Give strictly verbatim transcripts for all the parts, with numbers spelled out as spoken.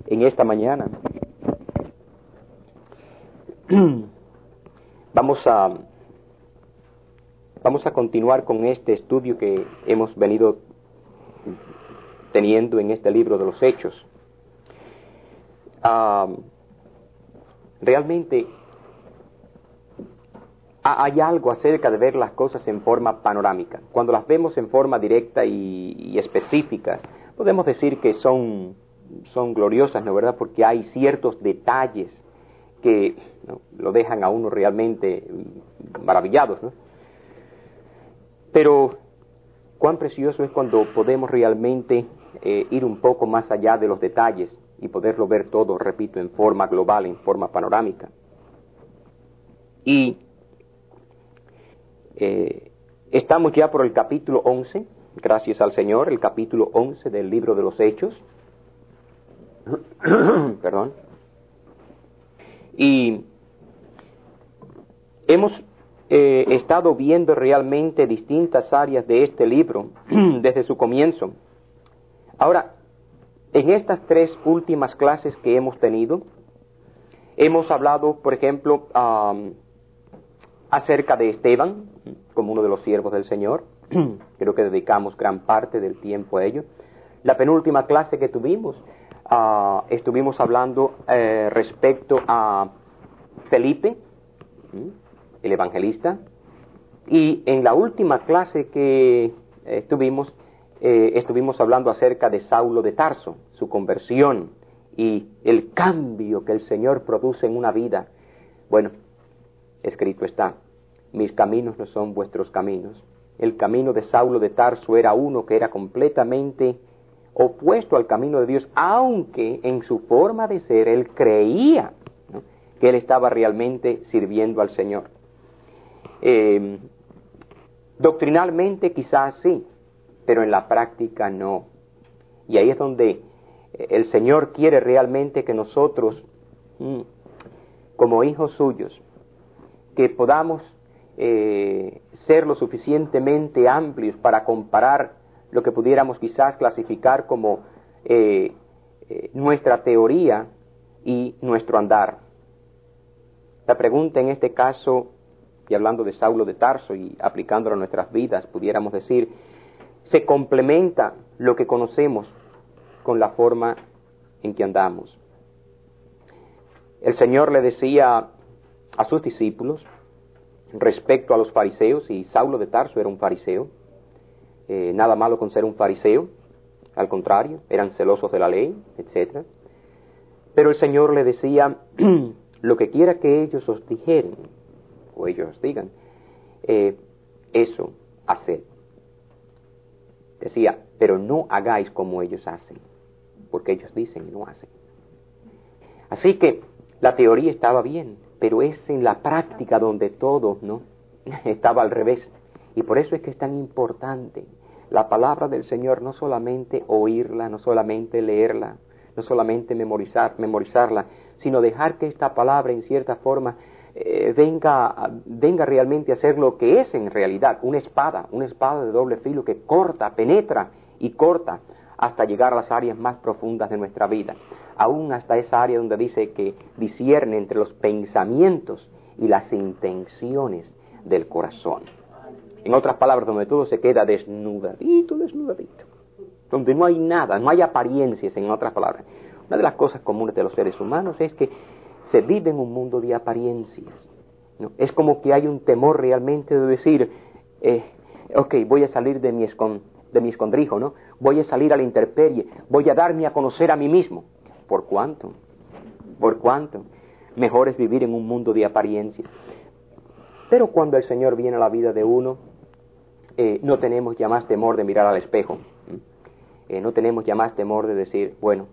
en esta mañana. Vamos a, vamos a continuar con este estudio que hemos venido teniendo en este libro de los Hechos. Uh, realmente hay algo acerca de ver las cosas en forma panorámica. Cuando las vemos en forma directa y, y específica, podemos decir que son, son gloriosas, ¿no verdad? Porque hay ciertos detalles que, ¿no?, lo dejan a uno realmente maravillados, ¿no? Pero cuán precioso es cuando podemos realmente eh, ir un poco más allá de los detalles y poderlo ver todo, repito, en forma global, en forma panorámica. Y Eh, estamos ya por el capítulo once, gracias al Señor, el capítulo once del libro de los Hechos. Perdón. Y hemos eh, estado viendo realmente distintas áreas de este libro desde su comienzo. Ahora, en estas tres últimas clases que hemos tenido, hemos hablado, por ejemplo, um, acerca de Esteban, como uno de los siervos del Señor. Creo que dedicamos gran parte del tiempo a ello. La penúltima clase que tuvimos, uh, estuvimos hablando eh, respecto a Felipe, el evangelista, y en la última clase que eh, tuvimos, eh, estuvimos hablando acerca de Saulo de Tarso, su conversión y el cambio que el Señor produce en una vida. Bueno, escrito está: mis caminos no son vuestros caminos. El camino de Saulo de Tarso era uno que era completamente opuesto al camino de Dios, aunque en su forma de ser él creía, ¿no?, que él estaba realmente sirviendo al Señor. Eh, doctrinalmente quizás sí, pero en la práctica no. Y ahí es donde el Señor quiere realmente que nosotros, como hijos suyos, que podamos eh, ser lo suficientemente amplios para comparar lo que pudiéramos quizás clasificar como eh, eh, nuestra teoría y nuestro andar. La pregunta en este caso, y hablando de Saulo de Tarso y aplicándolo a nuestras vidas, pudiéramos decir, ¿se complementa lo que conocemos con la forma en que andamos? El Señor le decía a sus discípulos respecto a los fariseos, y Saulo de Tarso era un fariseo, eh, nada malo con ser un fariseo, al contrario, eran celosos de la ley, etcétera. Pero el Señor le decía, lo que quiera que ellos os dijeren, o ellos os digan, eh, eso haced. Decía, pero no hagáis como ellos hacen, porque ellos dicen y no hacen. Así que la teoría estaba bien, pero es en la práctica donde todo, ¿no?, estaba al revés. Y por eso es que es tan importante la palabra del Señor, no solamente oírla, no solamente leerla, no solamente memorizar, memorizarla, sino dejar que esta palabra en cierta forma eh, venga, venga realmente a ser lo que es en realidad, una espada, una espada de doble filo que corta, penetra y corta hasta llegar a las áreas más profundas de nuestra vida, aún hasta esa área donde dice que discierne entre los pensamientos y las intenciones del corazón. En otras palabras, donde todo se queda desnudadito, desnudadito, donde no hay nada, no hay apariencias, en otras palabras. Una de las cosas comunes de los seres humanos es que se vive en un mundo de apariencias, ¿no? Es como que hay un temor realmente de decir, eh, ok, voy a salir de mi, escon, de mi escondrijo, ¿no? Voy a salir a la intemperie, voy a darme a conocer a mí mismo. ¿Por cuánto? ¿Por cuánto? Mejor es vivir en un mundo de apariencias. Pero cuando el Señor viene a la vida de uno, eh, no tenemos ya más temor de mirar al espejo. Eh, no tenemos ya más temor de decir, bueno,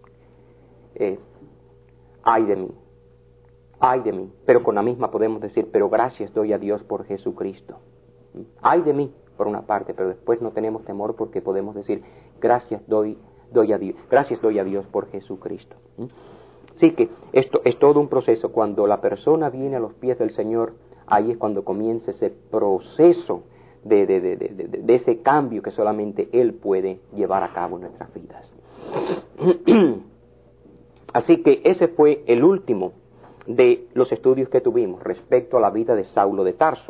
eh, ay de mí, ay de mí. Pero con la misma podemos decir, pero gracias doy a Dios por Jesucristo. Ay de mí, por una parte, pero después no tenemos temor porque podemos decir, gracias doy, doy a Dios, gracias doy a Dios por Jesucristo. Así que esto es todo un proceso. Cuando la persona viene a los pies del Señor, ahí es cuando comienza ese proceso de, de, de, de, de, de ese cambio que solamente Él puede llevar a cabo en nuestras vidas. Así que ese fue el último de los estudios que tuvimos respecto a la vida de Saulo de Tarso.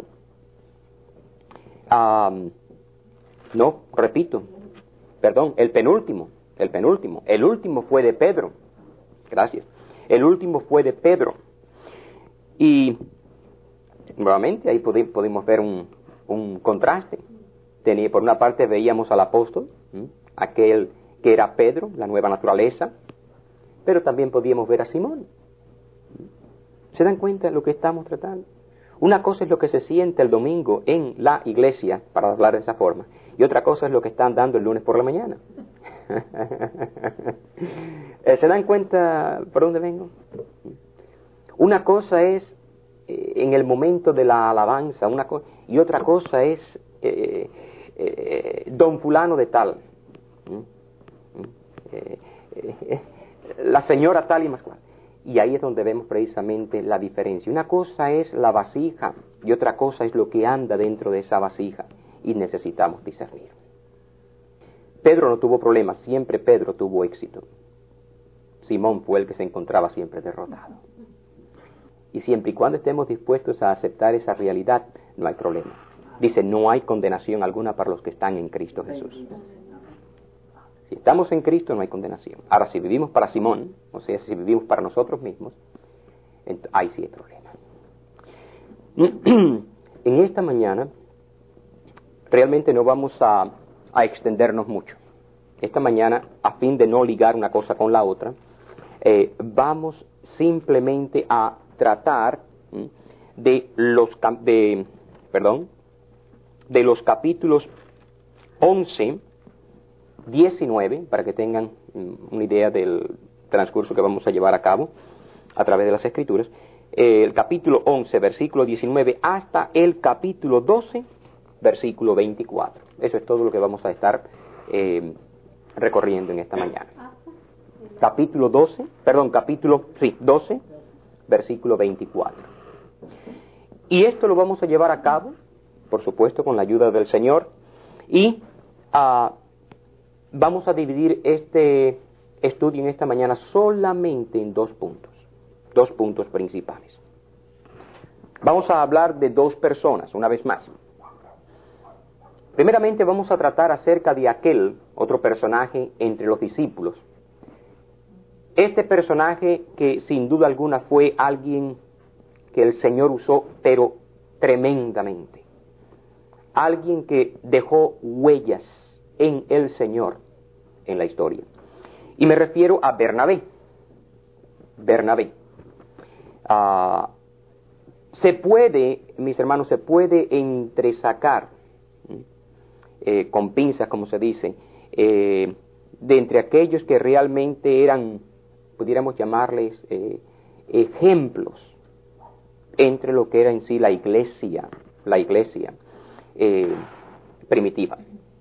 Um, no, repito, perdón, el penúltimo, el penúltimo, el último fue de Pedro. Gracias. El último fue de Pedro. Y nuevamente ahí pudimos ver un, un contraste. Tenía, por una parte veíamos al apóstol, ¿m? aquel que era Pedro, la nueva naturaleza, pero también podíamos ver a Simón. ¿Se dan cuenta de lo que estamos tratando? Una cosa es lo que se siente el domingo en la iglesia, para hablar de esa forma, y otra cosa es lo que están dando el lunes por la mañana. ¿Se dan cuenta por dónde vengo? Una cosa es eh, en el momento de la alabanza, una co- y otra cosa es eh, eh, don fulano de tal, eh, eh, la señora tal y más cual. Y ahí es donde vemos precisamente la diferencia. Una cosa es la vasija y otra cosa es lo que anda dentro de esa vasija, y necesitamos discernir. Pedro no tuvo problemas, siempre Pedro tuvo éxito. Simón fue el que se encontraba siempre derrotado. Y siempre y cuando estemos dispuestos a aceptar esa realidad, no hay problema. Dice, no hay condenación alguna para los que están en Cristo Jesús. Si estamos en Cristo, no hay condenación. Ahora, si vivimos para Simón, o sea, si vivimos para nosotros mismos, ent- ahí sí hay problema. En esta mañana, realmente no vamos a, a extendernos mucho. Esta mañana, a fin de no ligar una cosa con la otra, eh, vamos simplemente a tratar ¿m? de los de, perdón, de los capítulos once, diecinueve, para que tengan una idea del transcurso que vamos a llevar a cabo a través de las Escrituras, eh, el capítulo once, versículo diecinueve, hasta el capítulo doce, versículo veinticuatro. Eso es todo lo que vamos a estar eh, recorriendo en esta mañana. Capítulo doce, perdón, capítulo, sí, doce, versículo veinticuatro. Y esto lo vamos a llevar a cabo, por supuesto, con la ayuda del Señor, y a uh, vamos a dividir este estudio en esta mañana solamente en dos puntos, dos puntos principales. Vamos a hablar de dos personas, una vez más. Primeramente vamos a tratar acerca de aquel otro personaje entre los discípulos. Este personaje que sin duda alguna fue alguien que el Señor usó, pero tremendamente. Alguien que dejó huellas en el Señor en la historia. Y me refiero a Bernabé. Bernabé. Uh, se puede, mis hermanos, se puede entresacar, eh, con pinzas, como se dice, eh, de entre aquellos que realmente eran, pudiéramos llamarles, eh, ejemplos entre lo que era en sí la iglesia, la iglesia eh, primitiva.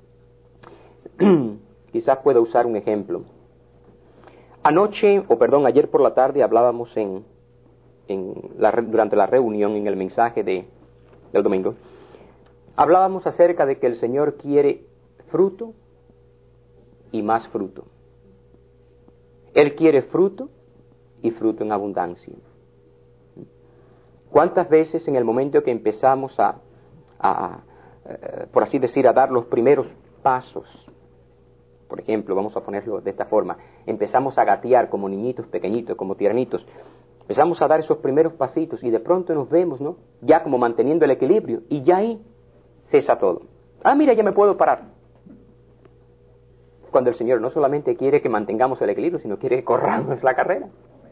Quizás pueda usar un ejemplo. Anoche, o perdón, ayer por la tarde hablábamos en, en la, durante la reunión, en el mensaje de, del domingo, hablábamos acerca de que el Señor quiere fruto y más fruto. Él quiere fruto y fruto en abundancia. ¿Cuántas veces en el momento que empezamos a, a, a por así decir, a dar los primeros pasos, por ejemplo, vamos a ponerlo de esta forma, empezamos a gatear como niñitos pequeñitos, como tiernitos, empezamos a dar esos primeros pasitos y de pronto nos vemos, ¿no?, ya como manteniendo el equilibrio, y ya ahí cesa todo. Ah, mira, ya me puedo parar. Cuando el Señor no solamente quiere que mantengamos el equilibrio, sino quiere que corramos la carrera.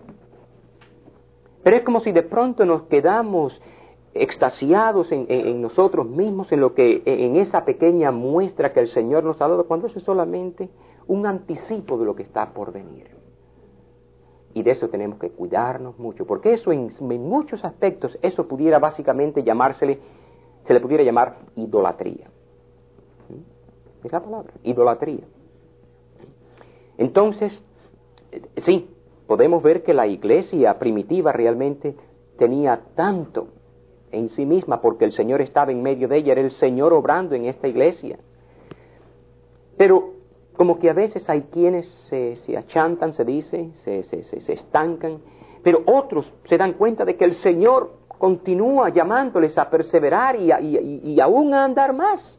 Pero es como si de pronto nos quedamos extasiados en, en, en nosotros mismos, en lo que, en esa pequeña muestra que el Señor nos ha dado, cuando eso es solamente un anticipo de lo que está por venir. Y de eso tenemos que cuidarnos mucho, porque eso en, en muchos aspectos, eso pudiera básicamente llamársele, se le pudiera llamar idolatría. Es la palabra, idolatría. Entonces, sí, podemos ver que la iglesia primitiva realmente tenía tanto en sí misma, porque el Señor estaba en medio de ella, era el Señor obrando en esta iglesia. Pero como que a veces hay quienes se, se achantan, se dice, se, se, se, se estancan, pero otros se dan cuenta de que el Señor continúa llamándoles a perseverar y, a, y, y, y aún a andar más.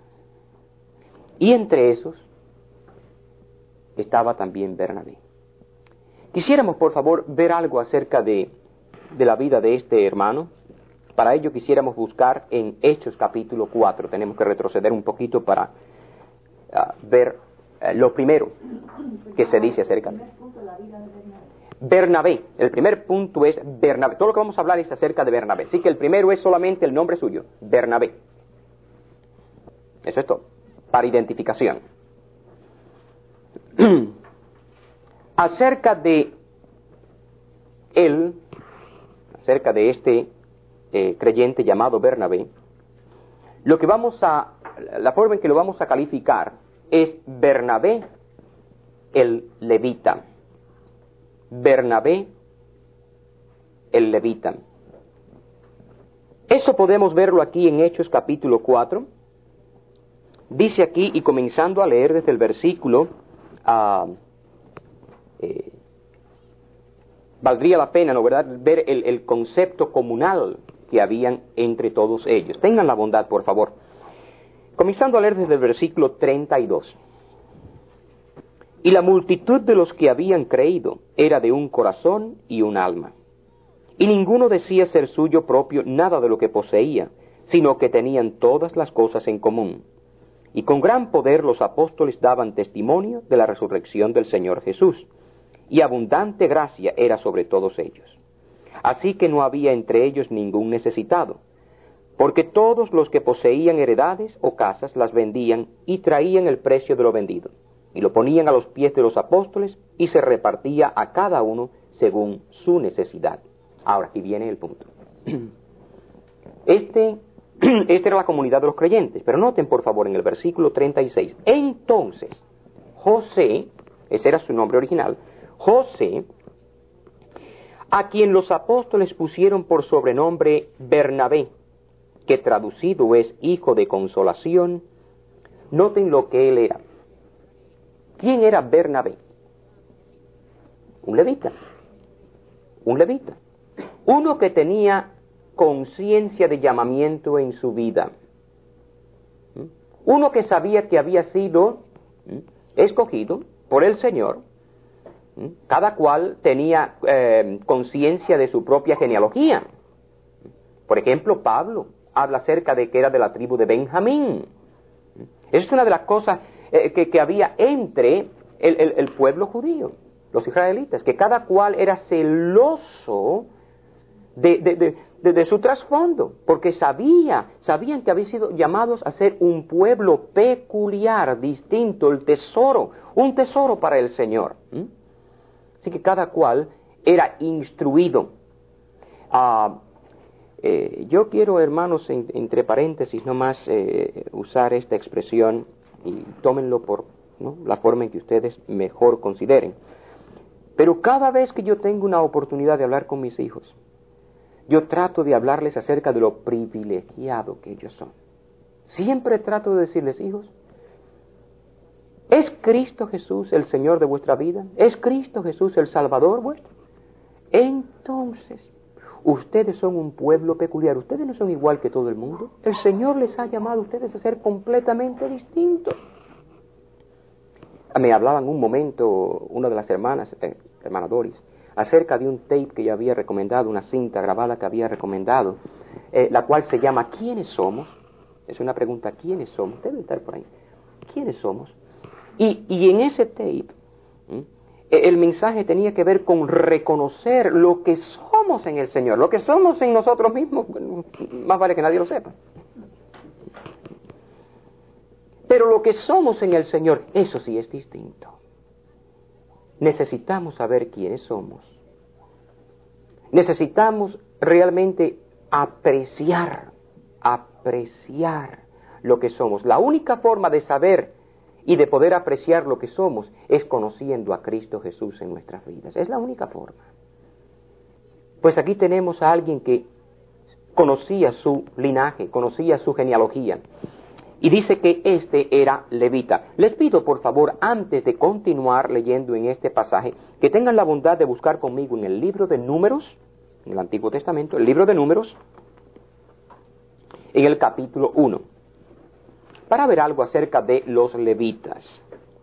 Y entre esos estaba también Bernabé. Quisiéramos, por favor, ver algo acerca de, de la vida de este hermano. Para ello quisiéramos buscar en Hechos capítulo cuatro. Tenemos que retroceder un poquito para uh, ver uh, lo primero que se dice acerca de Bernabé. El primer punto es Bernabé. Todo lo que vamos a hablar es acerca de Bernabé. Así que el primero es solamente el nombre suyo, Bernabé. Eso es todo, para identificación. Acerca de él, acerca de este eh, creyente llamado Bernabé, lo que vamos a, la forma en que lo vamos a calificar es Bernabé el levita. Bernabé el levita. Eso podemos verlo aquí en Hechos capítulo cuatro. Dice aquí, y comenzando a leer desde el versículo, uh, eh, valdría la pena, ¿no verdad?, ver el, el concepto comunal que habían entre todos ellos. Tengan la bondad, por favor. Comenzando a leer desde el versículo treinta y dos. Y la multitud de los que habían creído era de un corazón y un alma. Y ninguno decía ser suyo propio nada de lo que poseía, sino que tenían todas las cosas en común. Y con gran poder los apóstoles daban testimonio de la resurrección del Señor Jesús, y abundante gracia era sobre todos ellos. Así que no había entre ellos ningún necesitado, porque todos los que poseían heredades o casas las vendían y traían el precio de lo vendido, y lo ponían a los pies de los apóstoles, y se repartía a cada uno según su necesidad. Ahora, aquí viene el punto. Este, esta era la comunidad de los creyentes, pero noten por favor en el versículo treinta y seis. Entonces, José, ese era su nombre original, José, a quien los apóstoles pusieron por sobrenombre Bernabé, que traducido es hijo de consolación, noten lo que él era. ¿Quién era Bernabé? Un levita. Un levita. Uno que tenía conciencia de llamamiento en su vida. Uno que sabía que había sido escogido por el Señor. Cada cual tenía eh, conciencia de su propia genealogía. Por ejemplo, Pablo habla acerca de que era de la tribu de Benjamín. Esa es una de las cosas eh, que, que había entre el, el, el pueblo judío, los israelitas, que cada cual era celoso de, de, de, de, de su trasfondo, porque sabía, sabían que habían sido llamados a ser un pueblo peculiar, distinto, el tesoro, un tesoro para el Señor. ¿Mm? Así que cada cual era instruido. Uh, eh, yo quiero, hermanos, en, entre paréntesis, nomás eh, usar esta expresión y tómenlo por ¿no? la forma en que ustedes mejor consideren. Pero cada vez que yo tengo una oportunidad de hablar con mis hijos, yo trato de hablarles acerca de lo privilegiado que ellos son. Siempre trato de decirles, hijos, ¿es Cristo Jesús el Señor de vuestra vida? ¿Es Cristo Jesús el Salvador vuestro? Entonces, ustedes son un pueblo peculiar. Ustedes no son igual que todo el mundo. El Señor les ha llamado a ustedes a ser completamente distintos. Me hablaba en un momento una de las hermanas, eh, hermana Doris, acerca de un tape que yo había recomendado, una cinta grabada que había recomendado, eh, la cual se llama ¿Quiénes somos? Es una pregunta, ¿quiénes somos? Debe estar por ahí. ¿Quiénes somos? Y, y en ese tape, ¿eh? el mensaje tenía que ver con reconocer lo que somos en el Señor, lo que somos en nosotros mismos, más vale que nadie lo sepa. Pero lo que somos en el Señor, eso sí es distinto. Necesitamos saber quiénes somos. Necesitamos realmente apreciar, apreciar lo que somos. La única forma de saber y de poder apreciar lo que somos es conociendo a Cristo Jesús en nuestras vidas. Es la única forma. Pues aquí tenemos a alguien que conocía su linaje, conocía su genealogía. Y dice que este era levita. Les pido, por favor, antes de continuar leyendo en este pasaje, que tengan la bondad de buscar conmigo en el libro de Números, en el Antiguo Testamento, el libro de Números, en el capítulo uno, para ver algo acerca de los levitas.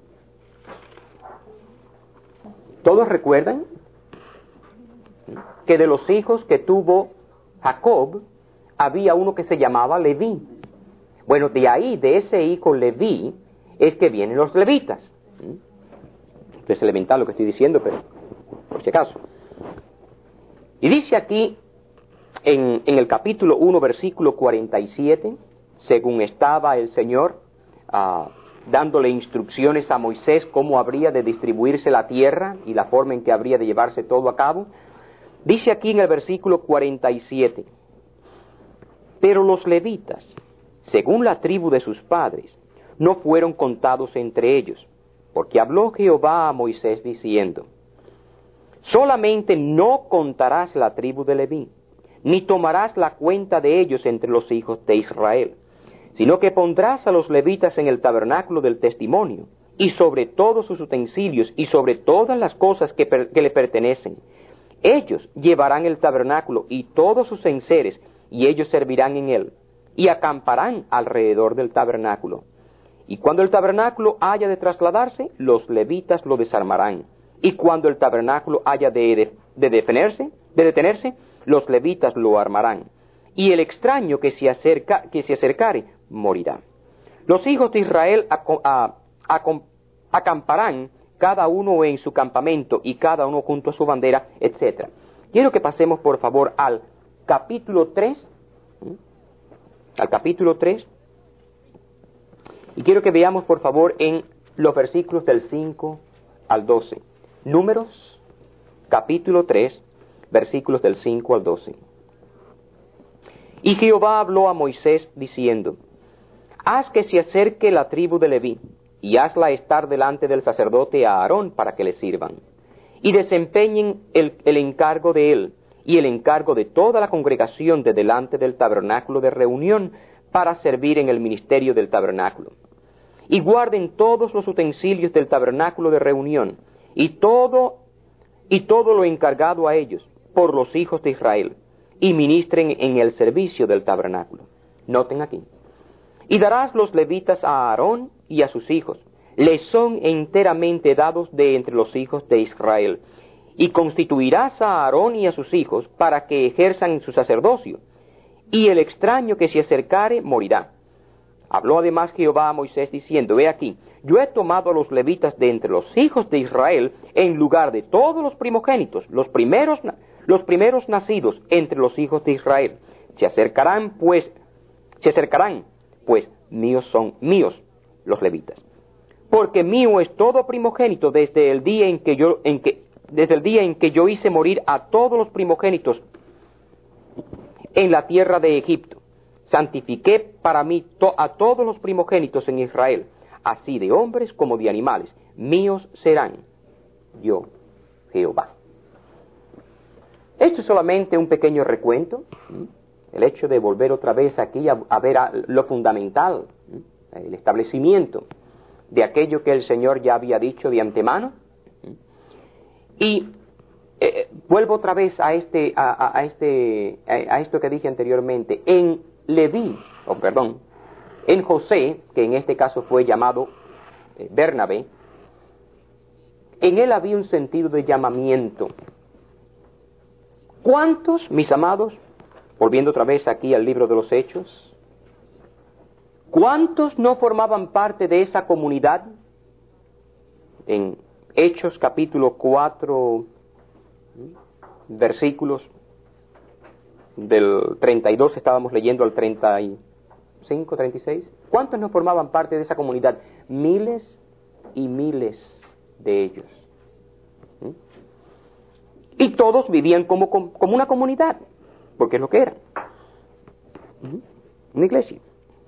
¿Todos recuerdan que de los hijos que tuvo Jacob, había uno que se llamaba Leví? Bueno, de ahí, de ese hijo Leví, es que vienen los levitas. Es elemental lo que estoy diciendo, pero por si acaso. Y dice aquí, en, en el capítulo uno, versículo cuarenta y siete, según estaba el Señor uh, dándole instrucciones a Moisés cómo habría de distribuirse la tierra y la forma en que habría de llevarse todo a cabo, dice aquí en el versículo cuarenta y siete, pero los levitas, según la tribu de sus padres, no fueron contados entre ellos, porque habló Jehová a Moisés diciendo, solamente no contarás la tribu de Leví, ni tomarás la cuenta de ellos entre los hijos de Israel, sino que pondrás a los levitas en el tabernáculo del testimonio, y sobre todos sus utensilios, y sobre todas las cosas que, per- que le pertenecen. Ellos llevarán el tabernáculo y todos sus enseres, y ellos servirán en él, y acamparán alrededor del tabernáculo. Y cuando el tabernáculo haya de trasladarse, los levitas lo desarmarán. Y cuando el tabernáculo haya de, de, de, detenerse, de detenerse, los levitas lo armarán. Y el extraño que se, acerca, que se acercare, morirá. Los hijos de Israel aco, a, a, acamparán cada uno en su campamento y cada uno junto a su bandera, etcétera. Quiero que pasemos, por favor, al capítulo tres, al capítulo tres, y quiero que veamos, por favor, en los versículos del cinco al doce. Números, capítulo tres, versículos del cinco al doce. Y Jehová habló a Moisés diciendo, haz que se acerque la tribu de Leví, y hazla estar delante del sacerdote Aarón para que le sirvan, y desempeñen el, el encargo de él, y el encargo de toda la congregación de delante del tabernáculo de reunión, para servir en el ministerio del tabernáculo. Y guarden todos los utensilios del tabernáculo de reunión, y todo, y todo lo encargado a ellos, por los hijos de Israel, y ministren en el servicio del tabernáculo. Noten aquí. Y darás los levitas a Aarón y a sus hijos. Les son enteramente dados de entre los hijos de Israel. Y constituirás a Aarón y a sus hijos para que ejerzan su sacerdocio. Y el extraño que se acercare morirá. Habló además Jehová a Moisés diciendo, he aquí, yo he tomado a los levitas de entre los hijos de Israel en lugar de todos los primogénitos, los primeros, los primeros nacidos entre los hijos de Israel. Se acercarán pues, se acercarán, pues míos son míos los levitas. Porque mío es todo primogénito desde el día en que yo, en que, desde el día en que yo hice morir a todos los primogénitos en la tierra de Egipto. Santifiqué para mí to- a todos los primogénitos en Israel, así de hombres como de animales. Míos serán, yo, Jehová. Esto es solamente un pequeño recuento, el hecho de volver otra vez aquí a, a ver a lo fundamental, el establecimiento de aquello que el Señor ya había dicho de antemano. Y eh, vuelvo otra vez a este, a, a, a este, a, a esto que dije anteriormente. En Leví, o oh, perdón, en José, que en este caso fue llamado eh, Bernabé, en él había un sentido de llamamiento. ¿Cuántos, mis amados, volviendo otra vez aquí al libro de los Hechos, cuántos no formaban parte de esa comunidad? En Hechos capítulo cuatro, versículos del treinta y dos, estábamos leyendo al treinta y cinco, treinta y seis. ¿Cuántos no formaban parte de esa comunidad? Miles y miles de ellos. ¿Mm? Y todos vivían como, como una comunidad, porque es lo que eran. ¿Mm? Una iglesia.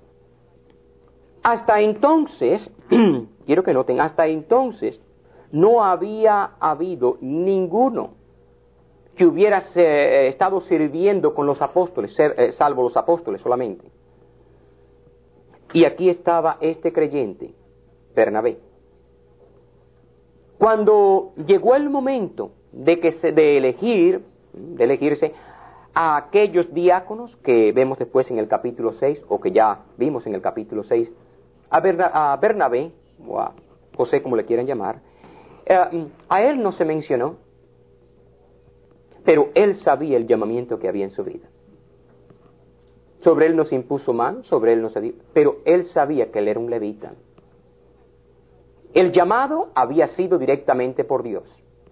Hasta entonces, quiero que noten, hasta entonces no había habido ninguno que hubiera eh, estado sirviendo con los apóstoles, ser, eh, salvo los apóstoles solamente. Y aquí estaba este creyente, Bernabé. Cuando llegó el momento de que se, de elegir, de elegirse a aquellos diáconos que vemos después en el capítulo seis, o que ya vimos en el capítulo seis, a, Berna, a Bernabé, o a José como le quieran llamar, eh, a él no se mencionó, pero él sabía el llamamiento que había en su vida. Sobre él no se impuso mano, sobre él no se dio, pero él sabía que él era un levita. El llamado había sido directamente por Dios.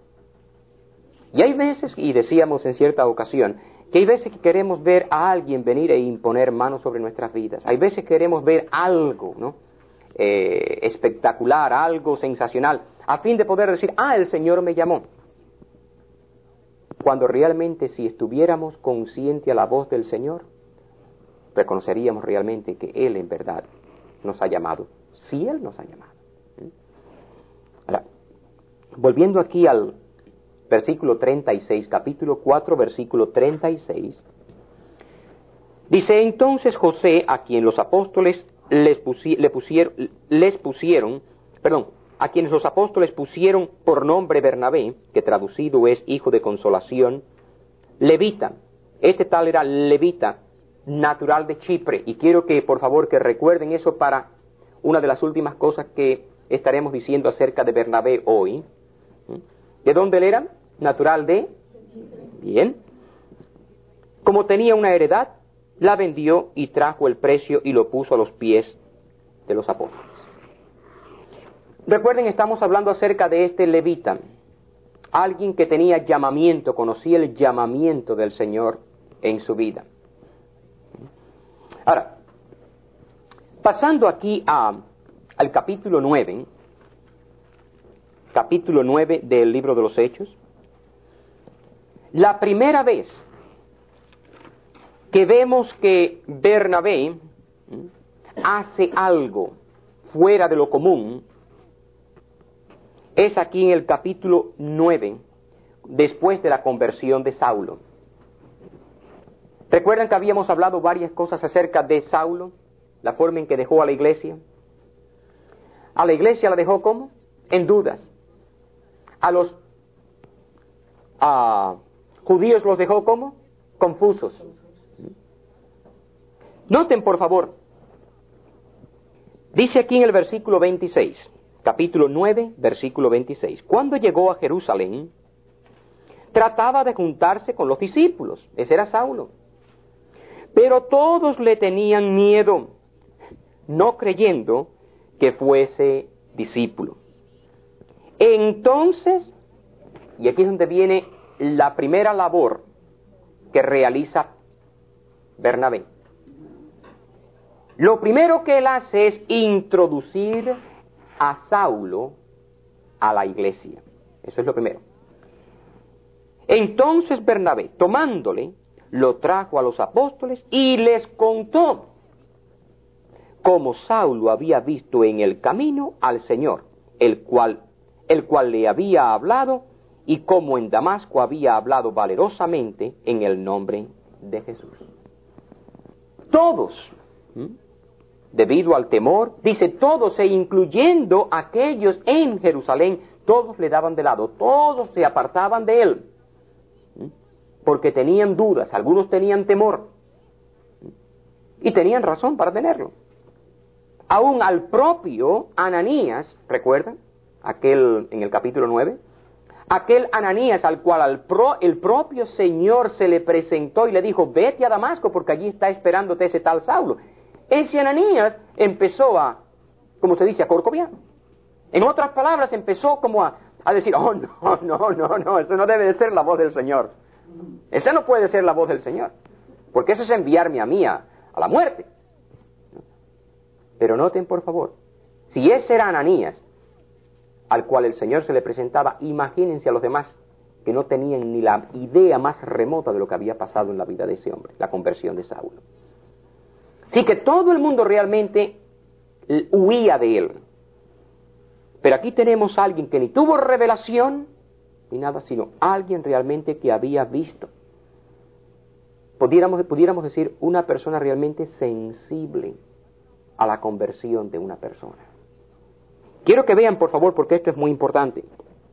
Y hay veces, y decíamos en cierta ocasión, que hay veces que queremos ver a alguien venir e imponer manos sobre nuestras vidas. Hay veces que queremos ver algo, ¿no? Eh, espectacular, algo sensacional, a fin de poder decir, ah, el Señor me llamó. Cuando realmente, si estuviéramos conscientes a la voz del Señor, reconoceríamos realmente que Él en verdad nos ha llamado, si Él nos ha llamado. Ahora, volviendo aquí al versículo treinta y seis, capítulo cuatro, versículo treinta y seis, dice, entonces José, a quien los apóstoles les, pusi- le pusieron, les pusieron, perdón, a quienes los apóstoles pusieron por nombre Bernabé, que traducido es hijo de consolación, levita, este tal era levita, natural de Chipre, y quiero que por favor que recuerden eso para una de las últimas cosas que estaremos diciendo acerca de Bernabé hoy. ¿De dónde él era? Natural de... Bien. Como tenía una heredad, la vendió y trajo el precio y lo puso a los pies de los apóstoles. Recuerden, estamos hablando acerca de este levita, alguien que tenía llamamiento, conocía el llamamiento del Señor en su vida. Ahora, pasando aquí a, al capítulo nueve, capítulo nueve del libro de los Hechos, la primera vez que vemos que Bernabé hace algo fuera de lo común, es aquí en el capítulo nueve, después de la conversión de Saulo. ¿Recuerdan que habíamos hablado varias cosas acerca de Saulo? La forma en que dejó a la iglesia. A la iglesia la dejó ¿cómo? En dudas. A los a, judíos los dejó ¿cómo? Confusos. Noten por favor, dice aquí en el versículo veintiséis, capítulo nueve, versículo veintiséis, cuando llegó a Jerusalén, trataba de juntarse con los discípulos, ese era Saulo. Pero todos le tenían miedo, no creyendo que fuese discípulo. Entonces, y aquí es donde viene la primera labor que realiza Bernabé. Lo primero que él hace es introducir a Saulo a la iglesia. Eso es lo primero. Entonces Bernabé, tomándole, lo trajo a los apóstoles y les contó cómo Saulo había visto en el camino al Señor, el cual, el cual le había hablado, y cómo en Damasco había hablado valerosamente en el nombre de Jesús. Todos, ¿m? debido al temor, dice todos, e incluyendo aquellos en Jerusalén, todos le daban de lado, todos se apartaban de él, porque tenían dudas, algunos tenían temor, y tenían razón para tenerlo. Aún al propio Ananías, ¿recuerdan? Aquel en el capítulo nueve, aquel Ananías al cual al pro, el propio Señor se le presentó y le dijo, vete a Damasco porque allí está esperándote ese tal Saulo. Ese Ananías empezó a, como se dice, a corcoviar. En otras palabras, empezó como a, a decir, oh, no, no, no, no, eso no debe de ser la voz del Señor. Esa no puede ser la voz del Señor, porque eso es enviarme a mí a, a la muerte. Pero noten, por favor, si ese era Ananías, al cual el Señor se le presentaba, imagínense a los demás que no tenían ni la idea más remota de lo que había pasado en la vida de ese hombre, la conversión de Saulo. Así que todo el mundo realmente huía de él. Pero aquí tenemos a alguien que ni tuvo revelación ni nada, sino alguien realmente que había visto. Pudiéramos, pudiéramos decir una persona realmente sensible a la conversión de una persona. Quiero que vean, por favor, porque esto es muy importante.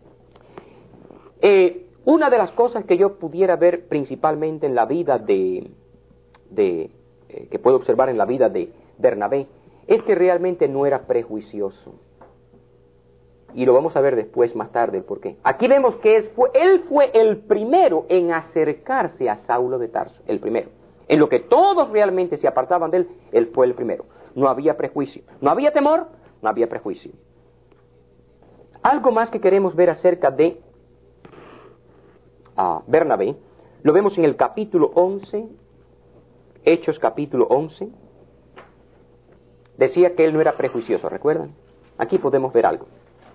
Eh, una de las cosas que yo pudiera ver principalmente en la vida de, de eh, que puedo observar en la vida de Bernabé, es que realmente no era prejuicioso. Y lo vamos a ver después, más tarde, el por qué. Aquí vemos que es, fue, él fue el primero en acercarse a Saulo de Tarso, el primero. En lo que todos realmente se apartaban de él, él fue el primero. No había prejuicio. No había temor, no había prejuicio. Algo más que queremos ver acerca de uh, Bernabé, lo vemos en el capítulo once, Hechos capítulo once. Decía que él no era prejuicioso, ¿recuerdan? Aquí podemos ver algo.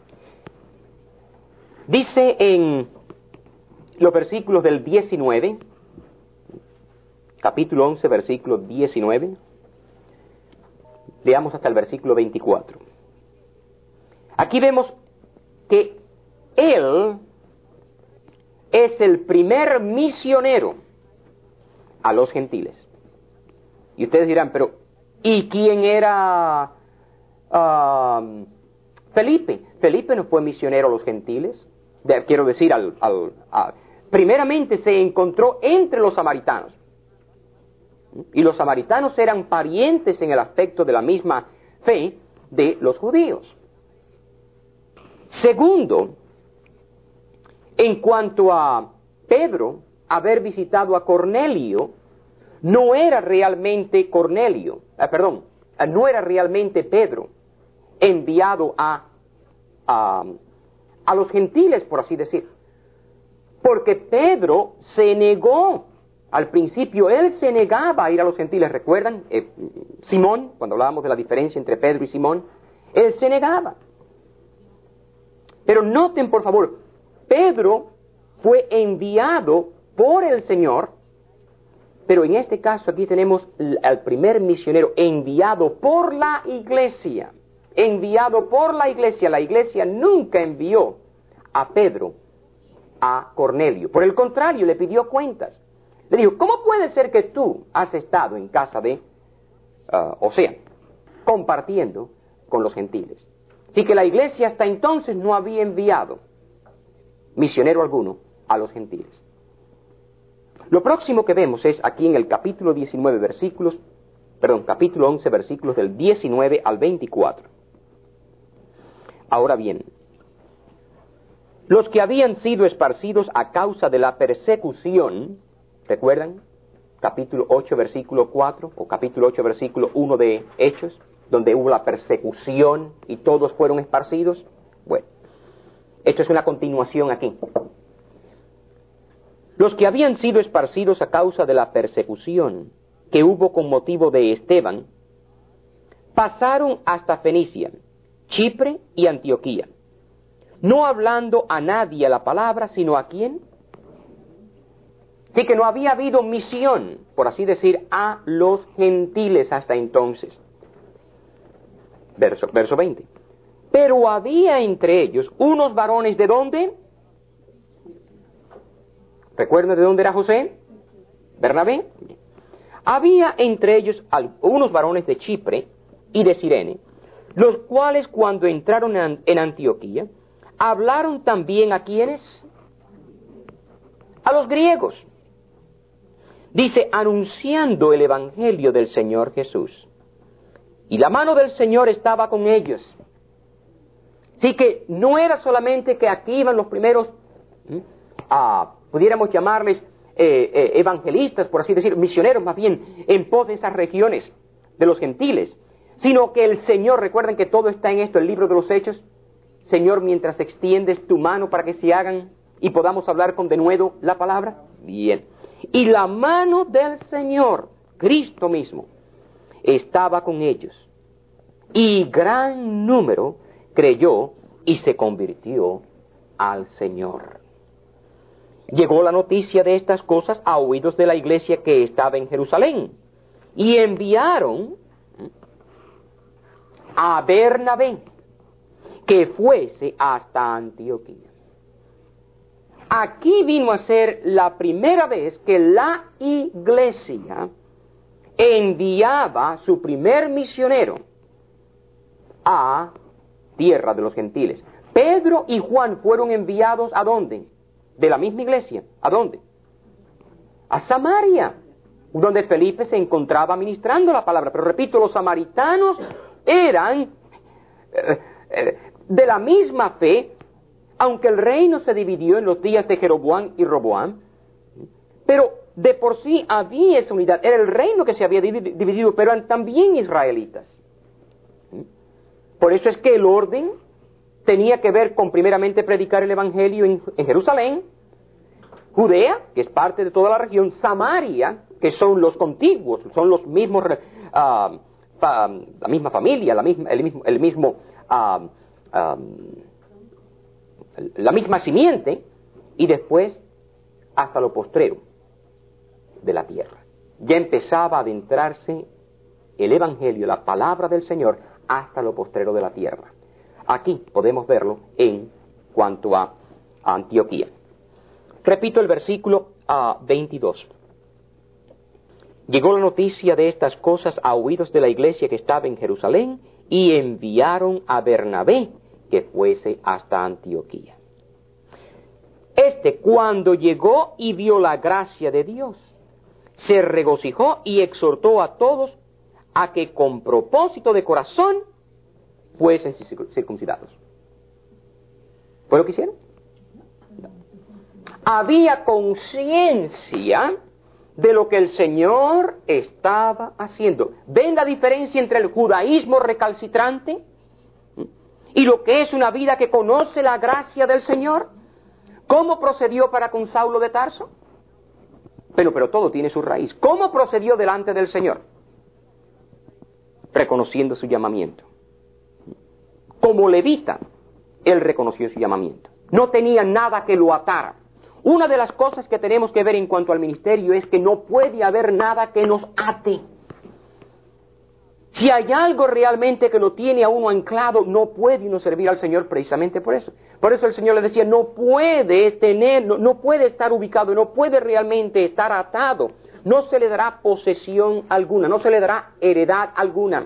Dice en los versículos del diecinueve, capítulo once, versículo diecinueve, leamos hasta el versículo veinticuatro. Aquí vemos que él es el primer misionero a los gentiles. Y ustedes dirán, pero ¿y quién era uh, Felipe? Felipe no fue misionero a los gentiles. De, quiero decir, al, al, a, primeramente se encontró entre los samaritanos. Y los samaritanos eran parientes en el aspecto de la misma fe de los judíos. Segundo, en cuanto a Pedro haber visitado a Cornelio, no era realmente Cornelio, eh, perdón, no era realmente Pedro enviado a, a, a los gentiles, por así decir. Porque Pedro se negó, al principio él se negaba a ir a los gentiles, ¿recuerdan? Eh, Simón, cuando hablábamos de la diferencia entre Pedro y Simón, él se negaba. Pero noten, por favor, Pedro fue enviado por el Señor, pero en este caso aquí tenemos al primer misionero enviado por la iglesia. Enviado por la iglesia. La iglesia nunca envió a Pedro a Cornelio. Por el contrario, le pidió cuentas. Le dijo, ¿cómo puede ser que tú has estado en casa de, uh, o sea, compartiendo con los gentiles? Así que la iglesia hasta entonces no había enviado misionero alguno a los gentiles. Lo próximo que vemos es aquí en el capítulo diecinueve versículos, perdón, capítulo once versículos del diecinueve al veinticuatro. Ahora bien, los que habían sido esparcidos a causa de la persecución, ¿recuerdan? Capítulo ocho versículo cuatro o capítulo ocho versículo uno de Hechos, donde hubo la persecución y todos fueron esparcidos. Bueno, esto es una continuación aquí. Los que habían sido esparcidos a causa de la persecución que hubo con motivo de Esteban, pasaron hasta Fenicia, Chipre y Antioquía, no hablando a nadie la palabra, sino a quién. Así que no había habido misión, por así decir, a los gentiles hasta entonces. Verso, verso veinte. Pero había entre ellos unos varones, ¿de dónde? ¿Recuerdan de dónde era José? ¿Bernabé? Había entre ellos unos varones de Chipre y de Cirene, los cuales cuando entraron en Antioquía, hablaron también a ¿quiénes? A los griegos. Dice, anunciando el evangelio del Señor Jesús. Y la mano del Señor estaba con ellos. Así que no era solamente que aquí iban los primeros, ¿sí? ah, pudiéramos llamarles eh, eh, evangelistas, por así decir, misioneros más bien, en pos de esas regiones de los gentiles, sino que el Señor, recuerden que todo está en esto, el libro de los Hechos. Señor, mientras extiendes tu mano para que se hagan y podamos hablar con denuedo la palabra, bien. Y la mano del Señor, Cristo mismo, estaba con ellos. Y gran número creyó y se convirtió al Señor. Llegó la noticia de estas cosas a oídos de la iglesia que estaba en Jerusalén. Y enviaron a Bernabé que fuese hasta Antioquía. Aquí vino a ser la primera vez que la iglesia enviaba su primer misionero a tierra de los gentiles. Pedro y Juan fueron enviados ¿a dónde? De la misma iglesia. ¿A dónde? A Samaria, donde Felipe se encontraba ministrando la palabra. Pero repito, los samaritanos eran eh, eh, de la misma fe, aunque el reino se dividió en los días de Jeroboam y Roboam, pero de por sí había esa unidad. Era el reino que se había dividido, pero eran también israelitas. Por eso es que el orden tenía que ver con primeramente predicar el evangelio en, en Jerusalén, Judea, que es parte de toda la región, Samaria, que son los contiguos, son los mismos, uh, fa, la misma familia, la misma, el mismo, el mismo uh, um, la misma simiente, y después hasta lo postrero de la tierra. Ya empezaba a adentrarse el evangelio, la palabra del Señor, hasta lo postrero de la tierra. Aquí podemos verlo en cuanto a, a Antioquía. Repito el versículo uh, veintidós. Llegó la noticia de estas cosas a oídos de la iglesia que estaba en Jerusalén, y enviaron a Bernabé que fuese hasta Antioquía. Este, cuando llegó y vio la gracia de Dios, se regocijó y exhortó a todos a que con propósito de corazón fuesen circuncidados. ¿Fue lo que hicieron? No. Había conciencia de lo que el Señor estaba haciendo. ¿Ven la diferencia entre el judaísmo recalcitrante y lo que es una vida que conoce la gracia del Señor? ¿Cómo procedió para con Saulo de Tarso? Pero, pero todo tiene su raíz. ¿Cómo procedió delante del Señor? Reconociendo su llamamiento. Como levita, él reconoció su llamamiento. No tenía nada que lo atara. Una de las cosas que tenemos que ver en cuanto al ministerio es que no puede haber nada que nos ate. Si hay algo realmente que lo tiene a uno anclado, no puede uno servir al Señor precisamente por eso. Por eso el Señor le decía, no puede tener, no, no puede estar ubicado, no puede realmente estar atado. No se le dará posesión alguna, no se le dará heredad alguna.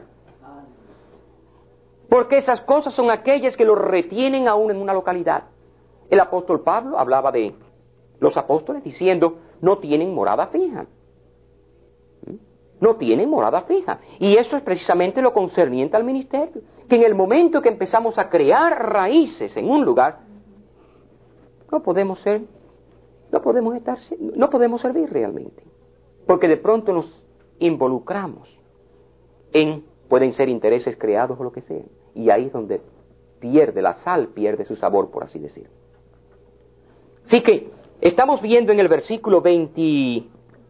Porque esas cosas son aquellas que lo retienen aún en una localidad. El apóstol Pablo hablaba de los apóstoles diciendo, no tienen morada fija. No tienen morada fija. Y eso es precisamente lo concerniente al ministerio. Que en el momento que empezamos a crear raíces en un lugar, no podemos ser, no podemos estar, no podemos servir realmente. Porque de pronto nos involucramos en, pueden ser intereses creados o lo que sea. Y ahí es donde pierde la sal, pierde su sabor, por así decirlo. Así que estamos viendo en el versículo veinte,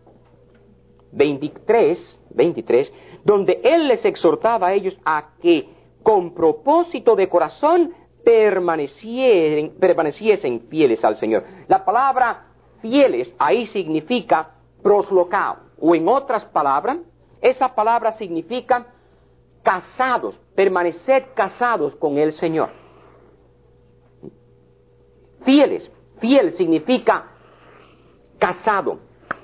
veintitrés, veintitrés, donde él les exhortaba a ellos a que con propósito de corazón permaneciesen, permaneciesen fieles al Señor. La palabra fieles ahí significa proslocao, o en otras palabras, esa palabra significa casados, permanecer casados con el Señor. Fieles, fiel significa casado,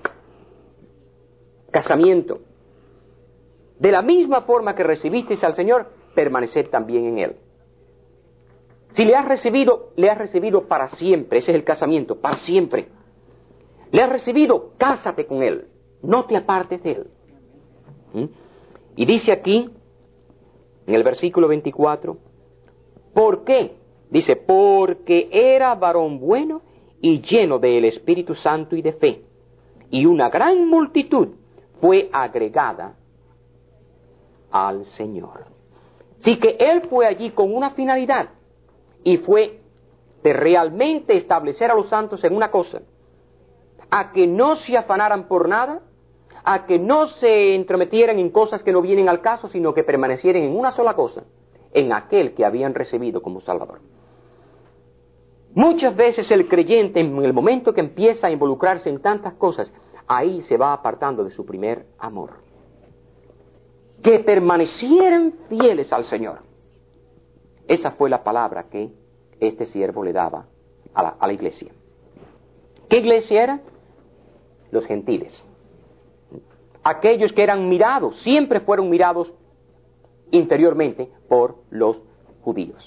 casamiento. De la misma forma que recibisteis al Señor, permaneced también en Él. Si le has recibido, le has recibido para siempre, ese es el casamiento, para siempre. Le has recibido, cásate con Él, no te apartes de Él. ¿Mm? Y dice aquí, en el versículo veinticuatro, ¿por qué? Dice, porque era varón bueno y lleno del Espíritu Santo y de fe, y una gran multitud fue agregada al Señor. Así que él fue allí con una finalidad, y fue de realmente establecer a los santos en una cosa, a que no se afanaran por nada, a que no se entrometieran en cosas que no vienen al caso, sino que permanecieran en una sola cosa, en aquel que habían recibido como Salvador. Muchas veces el creyente, en el momento que empieza a involucrarse en tantas cosas, ahí se va apartando de su primer amor. Que permanecieran fieles al Señor. Esa fue la palabra que este siervo le daba a la, a la iglesia. ¿Qué iglesia era? Los gentiles. Aquellos que eran mirados, siempre fueron mirados interiormente por los judíos.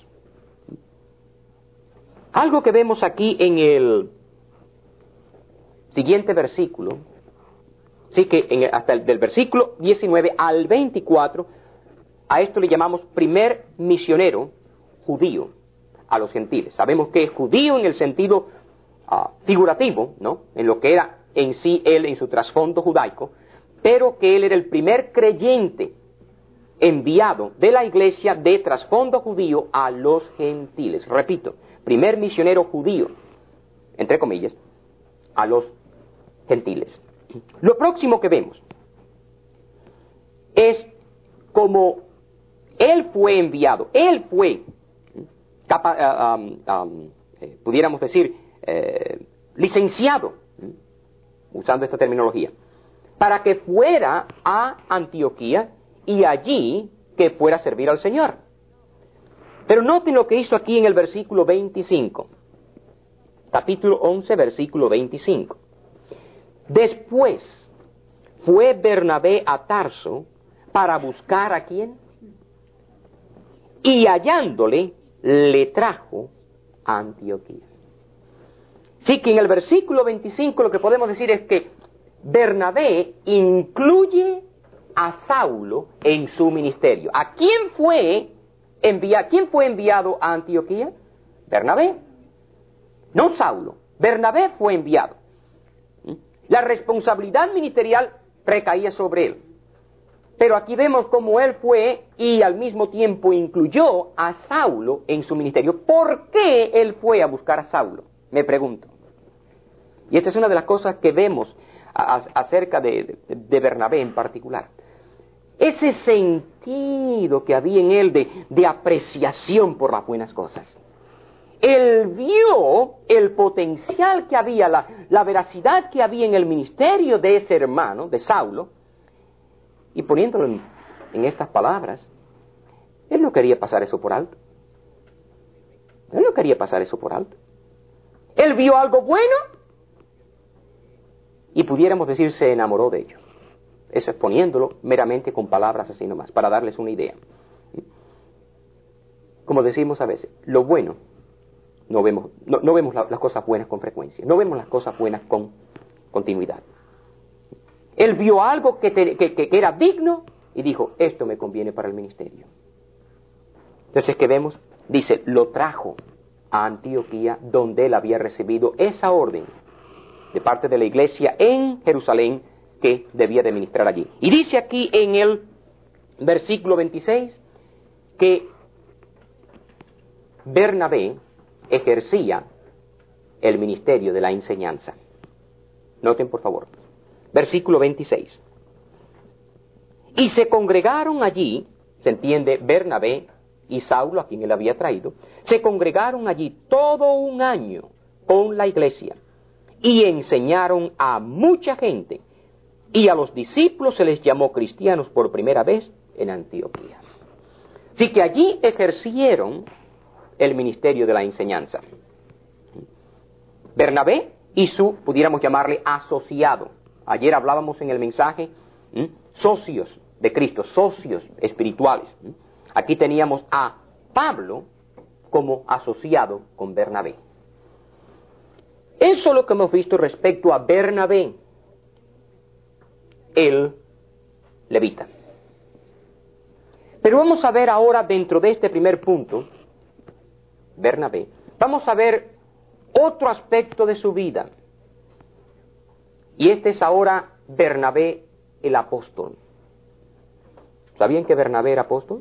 Algo que vemos aquí en el siguiente versículo, sí que en el, hasta el del versículo diecinueve al veinticuatro, a esto le llamamos primer misionero judío a los gentiles. Sabemos que es judío en el sentido uh, figurativo, ¿no? En lo que era en sí él en su trasfondo judaico, pero que él era el primer creyente enviado de la iglesia de trasfondo judío a los gentiles. Repito, primer misionero judío, entre comillas, a los gentiles. Lo próximo que vemos es como él fue enviado, él fue, capa, um, um, eh, pudiéramos decir, eh, licenciado, usando esta terminología, para que fuera a Antioquía y allí que fuera a servir al Señor. Pero noten lo que hizo aquí en el versículo veinticinco, capítulo once, versículo veinticinco. Después fue Bernabé a Tarso para buscar a quién, y hallándole le trajo a Antioquía. Sí que en el versículo veinticinco lo que podemos decir es que Bernabé incluye a Saulo en su ministerio. ¿A quién fue enviado, quién fue enviado a Antioquía? Bernabé. No Saulo. Bernabé fue enviado. La responsabilidad ministerial recaía sobre él. Pero aquí vemos cómo él fue y al mismo tiempo incluyó a Saulo en su ministerio. ¿Por qué él fue a buscar a Saulo? Me pregunto. Y esta es una de las cosas que vemos a, a, acerca de, de, de Bernabé en particular. Ese sentido que había en él de, de apreciación por las buenas cosas. Él vio el potencial que había, la, la veracidad que había en el ministerio de ese hermano, de Saulo, y poniéndolo en, en estas palabras, él no quería pasar eso por alto. Él no quería pasar eso por alto. Él vio algo bueno y pudiéramos decir se enamoró de ello. Eso es poniéndolo meramente con palabras así nomás, para darles una idea. Como decimos a veces, lo bueno, no vemos, no, no vemos la, las cosas buenas con frecuencia, no vemos las cosas buenas con continuidad. Él vio algo que, te, que, que, que era digno y dijo, esto me conviene para el ministerio. Entonces, ¿qué vemos? Dice, lo trajo a Antioquía, donde él había recibido esa orden de parte de la iglesia en Jerusalén que debía de ministrar allí. Y dice aquí en el versículo veintiséis que Bernabé ejercía el ministerio de la enseñanza. Noten, por favor. Versículo veintiséis. Y se congregaron allí, se entiende Bernabé y Saulo, a quien él había traído, se congregaron allí todo un año con la iglesia y enseñaron a mucha gente, y a los discípulos se les llamó cristianos por primera vez en Antioquía. Así que allí ejercieron el ministerio de la enseñanza. Bernabé y su, pudiéramos llamarle, asociado. Ayer hablábamos en el mensaje, ¿m? socios de Cristo, socios espirituales. ¿m? Aquí teníamos a Pablo como asociado con Bernabé. Eso es lo que hemos visto respecto a Bernabé, el levita. Pero vamos a ver ahora, dentro de este primer punto, Bernabé, vamos a ver otro aspecto de su vida. Y este es ahora Bernabé el apóstol. ¿Sabían que Bernabé era apóstol?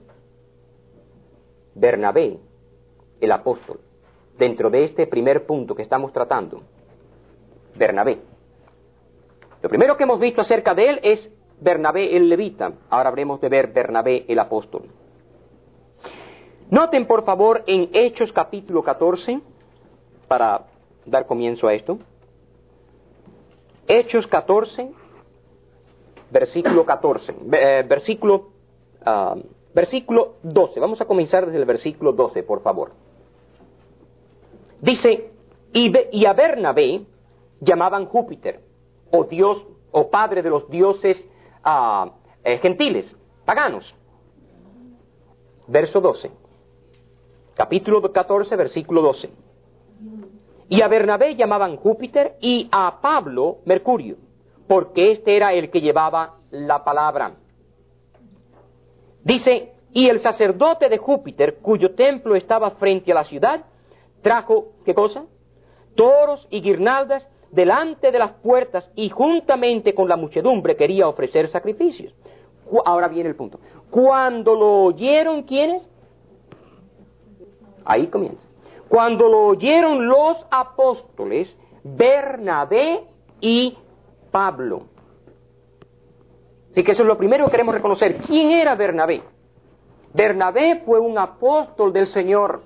Bernabé el apóstol. Dentro de este primer punto que estamos tratando, Bernabé. Lo primero que hemos visto acerca de él es Bernabé el levita. Ahora habremos de ver Bernabé el apóstol. Noten por favor en Hechos capítulo catorce, para dar comienzo a esto. Hechos catorce, versículo catorce, eh, versículo, uh, versículo doce. Vamos a comenzar desde el versículo doce, por favor. Dice, y, y a Bernabé llamaban Júpiter, o Dios, o padre de los dioses uh, eh, gentiles, paganos. verso doce. Capítulo catorce, versículo doce. Y a Bernabé llamaban Júpiter y a Pablo Mercurio, porque este era el que llevaba la palabra. Dice, y el sacerdote de Júpiter, cuyo templo estaba frente a la ciudad, trajo, ¿qué cosa? Toros y guirnaldas delante de las puertas y juntamente con la muchedumbre quería ofrecer sacrificios. Ahora viene el punto. Cuando lo oyeron, ¿quiénes? Ahí comienza. Cuando lo oyeron los apóstoles, Bernabé y Pablo. Así que eso es lo primero que queremos reconocer. ¿Quién era Bernabé? Bernabé fue un apóstol del Señor.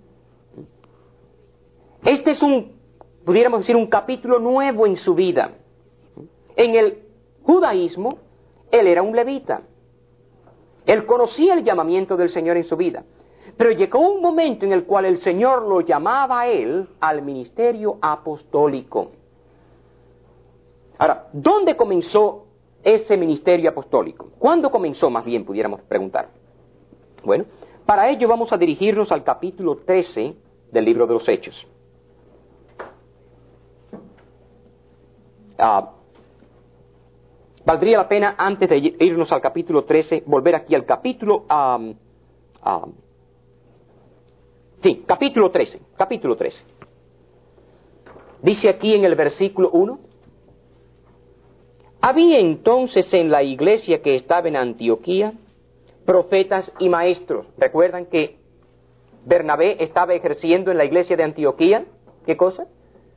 Este es un, pudiéramos decir, un capítulo nuevo en su vida. En el judaísmo, él era un levita. Él conocía el llamamiento del Señor en su vida. Pero llegó un momento en el cual el Señor lo llamaba a él al ministerio apostólico. Ahora, ¿dónde comenzó ese ministerio apostólico? ¿Cuándo comenzó, más bien, pudiéramos preguntar? Bueno, para ello vamos a dirigirnos al capítulo trece del libro de los Hechos. Ah, valdría la pena, antes de irnos al capítulo trece, volver aquí al capítulo... Um, um, sí, capítulo trece, capítulo trece. Dice aquí en el versículo uno, había entonces en la iglesia que estaba en Antioquía profetas y maestros. ¿Recuerdan que Bernabé estaba ejerciendo en la iglesia de Antioquía? ¿Qué cosa?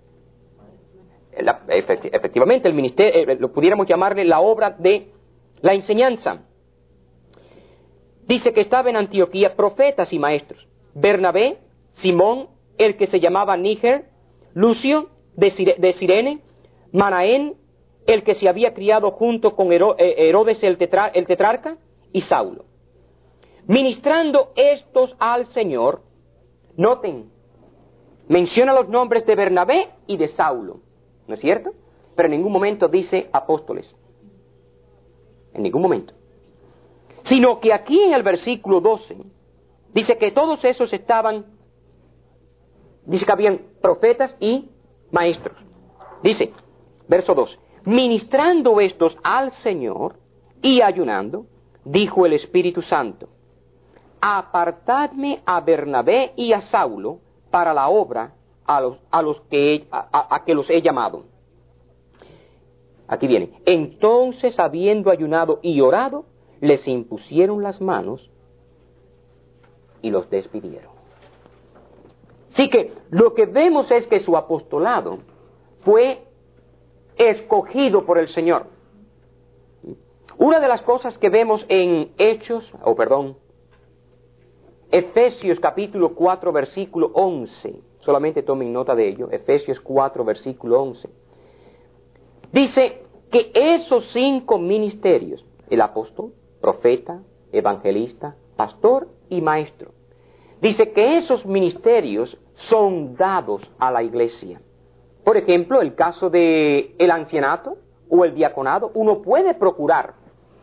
La, efectivamente, el ministerio, eh, lo pudiéramos llamarle la obra de la enseñanza. Dice que estaba en Antioquía profetas y maestros. Bernabé, Simón, el que se llamaba Níger, Lucio de, Cire, de Cirene, Manaén, el que se había criado junto con Hero, eh, Herodes el, tetra, el tetrarca, y Saulo. Ministrando estos al Señor, noten, menciona los nombres de Bernabé y de Saulo, ¿no es cierto? Pero en ningún momento dice apóstoles. En ningún momento. Sino que aquí en el versículo doce, dice que todos esos estaban, dice que habían profetas y maestros. Dice, verso doce, ministrando estos al Señor y ayunando, dijo el Espíritu Santo, apartadme a Bernabé y a Saulo para la obra a los, a los que, a, a, a que los he llamado. Aquí viene, entonces habiendo ayunado y orado, les impusieron las manos y los despidieron. Así que lo que vemos es que su apostolado fue escogido por el Señor. Una de las cosas que vemos en Hechos, o oh, perdón, Efesios capítulo cuatro versículo once, solamente tomen nota de ello, Efesios cuatro versículo once, dice que esos cinco ministerios, el apóstol, profeta, evangelista, pastor y maestro, dice que esos ministerios son dados a la iglesia. Por ejemplo, el caso de el ancianato o el diaconado, uno puede procurar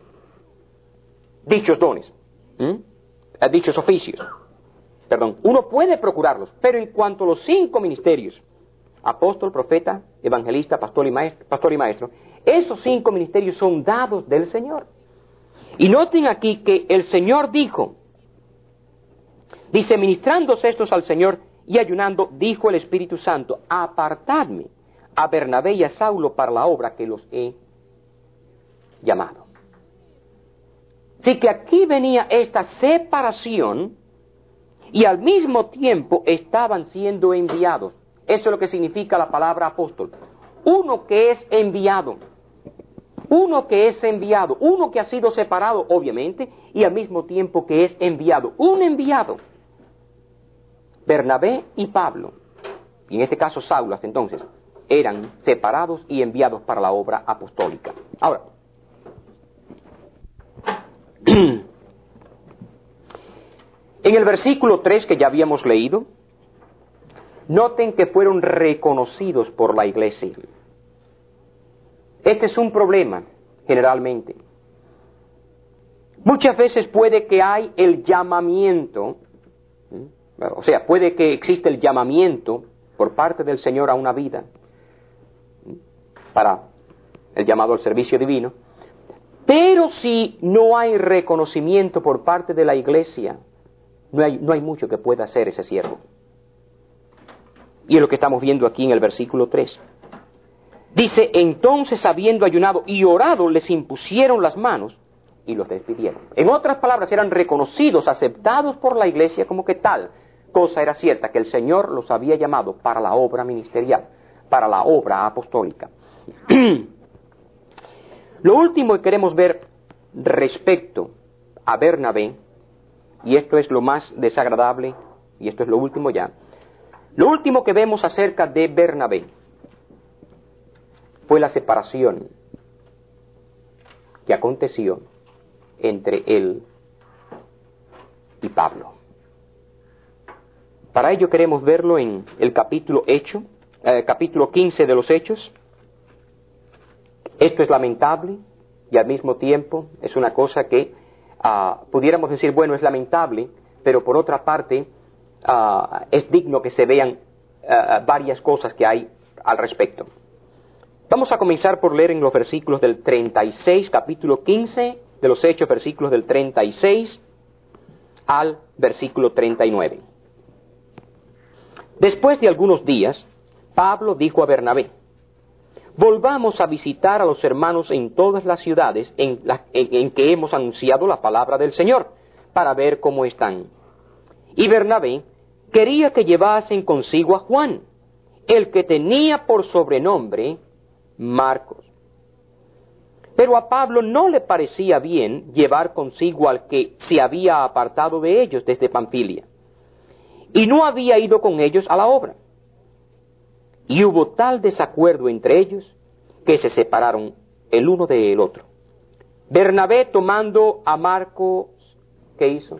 dichos dones, ¿Mm? dichos oficios, perdón, uno puede procurarlos, pero en cuanto a los cinco ministerios, apóstol, profeta, evangelista, pastor y maestro, pastor y maestro, esos cinco ministerios son dados del Señor. Y noten aquí que el Señor dijo, dice, ministrándose estos al Señor y ayunando, dijo el Espíritu Santo, apartadme a Bernabé y a Saulo para la obra que los he llamado. Así que aquí venía esta separación y al mismo tiempo estaban siendo enviados. Eso es lo que significa la palabra apóstol. Uno que es enviado, uno que es enviado, uno que ha sido separado, obviamente, y al mismo tiempo que es enviado, un enviado. Bernabé y Pablo, y en este caso Saulo hasta entonces, eran separados y enviados para la obra apostólica. Ahora, en el versículo tres que ya habíamos leído, noten que fueron reconocidos por la iglesia. Este es un problema, generalmente. Muchas veces puede que hay el llamamiento, o sea, puede que exista el llamamiento por parte del Señor a una vida, para el llamado al servicio divino, pero si no hay reconocimiento por parte de la iglesia, no hay, no hay mucho que pueda hacer ese siervo. Y es lo que estamos viendo aquí en el versículo tres. Dice, entonces habiendo ayunado y orado, les impusieron las manos y los despidieron. En otras palabras, eran reconocidos, aceptados por la iglesia como que tal cosa era cierta, que el Señor los había llamado para la obra ministerial, para la obra apostólica. Lo último que queremos ver respecto a Bernabé, y esto es lo más desagradable, y esto es lo último ya, lo último que vemos acerca de Bernabé fue la separación que aconteció entre él y Pablo. Para ello queremos verlo en el capítulo Hecho, eh, capítulo quince de los Hechos. Esto es lamentable y al mismo tiempo es una cosa que uh, pudiéramos decir, bueno, es lamentable, pero por otra parte uh, es digno que se vean uh, varias cosas que hay al respecto. Vamos a comenzar por leer en los versículos del treinta y seis, capítulo quince de los Hechos, versículos del treinta y seis al versículo treinta y nueve. Después de algunos días, Pablo dijo a Bernabé, volvamos a visitar a los hermanos en todas las ciudades en, la, en, en que hemos anunciado la palabra del Señor, para ver cómo están. Y Bernabé quería que llevasen consigo a Juan, el que tenía por sobrenombre Marcos. Pero a Pablo no le parecía bien llevar consigo al que se había apartado de ellos desde Panfilia, y no había ido con ellos a la obra. Y hubo tal desacuerdo entre ellos que se separaron el uno del otro. Bernabé, tomando a Marcos, ¿qué hizo?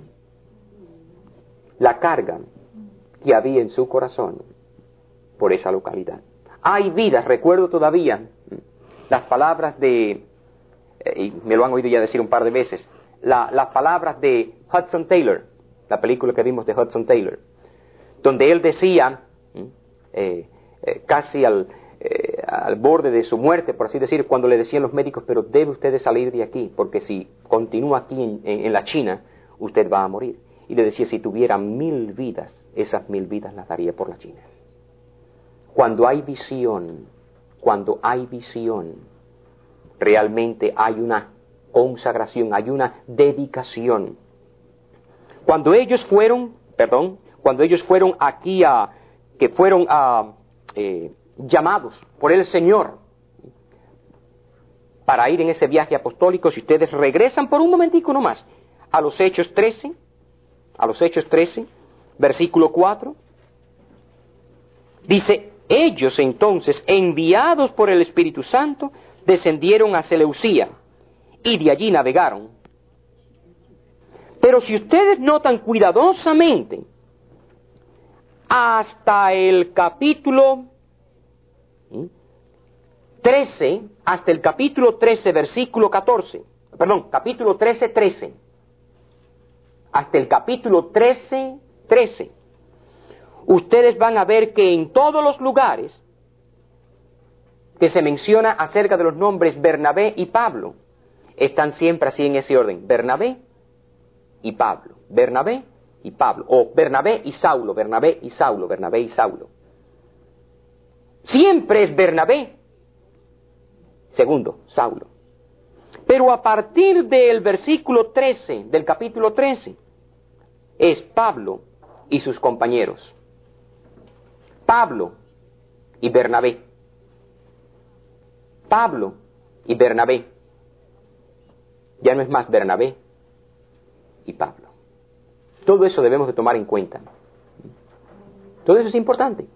La carga que había en su corazón por esa localidad. Hay vidas, recuerdo todavía las palabras de, eh, y me lo han oído ya decir un par de veces, la, las palabras de Hudson Taylor, la película que vimos de Hudson Taylor, donde él decía, eh, eh, casi al, eh, al borde de su muerte, por así decir, cuando le decían los médicos, pero debe usted salir de aquí, porque si continúa aquí en, en, en la China, usted va a morir. Y le decía, si tuviera mil vidas, esas mil vidas las daría por la China. Cuando hay visión, cuando hay visión, realmente hay una consagración, hay una dedicación. Cuando ellos fueron, perdón, cuando ellos fueron aquí a, que fueron a, eh, llamados por el Señor para ir en ese viaje apostólico, si ustedes regresan por un momentico nomás a los Hechos trece, a los Hechos trece, versículo cuatro, dice, ellos entonces, enviados por el Espíritu Santo, descendieron a Seleucía y de allí navegaron. Pero si ustedes notan cuidadosamente, hasta el capítulo trece, hasta el capítulo trece, versículo catorce, perdón, capítulo trece, trece, hasta el capítulo trece, trece, ustedes van a ver que en todos los lugares que se menciona acerca de los nombres Bernabé y Pablo, están siempre así en ese orden, Bernabé y Pablo, Bernabé y Pablo, o Bernabé y Saulo, Bernabé y Saulo, Bernabé y Saulo. Siempre es Bernabé, segundo, Saulo. Pero a partir del versículo trece, del capítulo trece, es Pablo y sus compañeros. Pablo y Bernabé. Pablo y Bernabé. Ya no es más Bernabé y Pablo. Todo eso debemos de tomar en cuenta. Todo eso es importante.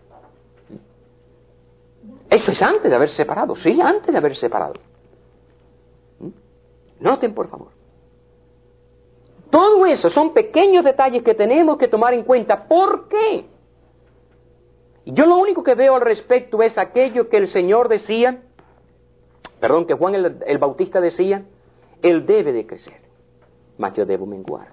Eso es antes de haber separado, sí, antes de haber separado. Noten, por favor. Todo eso son pequeños detalles que tenemos que tomar en cuenta. ¿Por qué? Yo lo único que veo al respecto es aquello que el Señor decía, perdón, que Juan el, el Bautista decía, Él debe de crecer, mas yo debo menguar.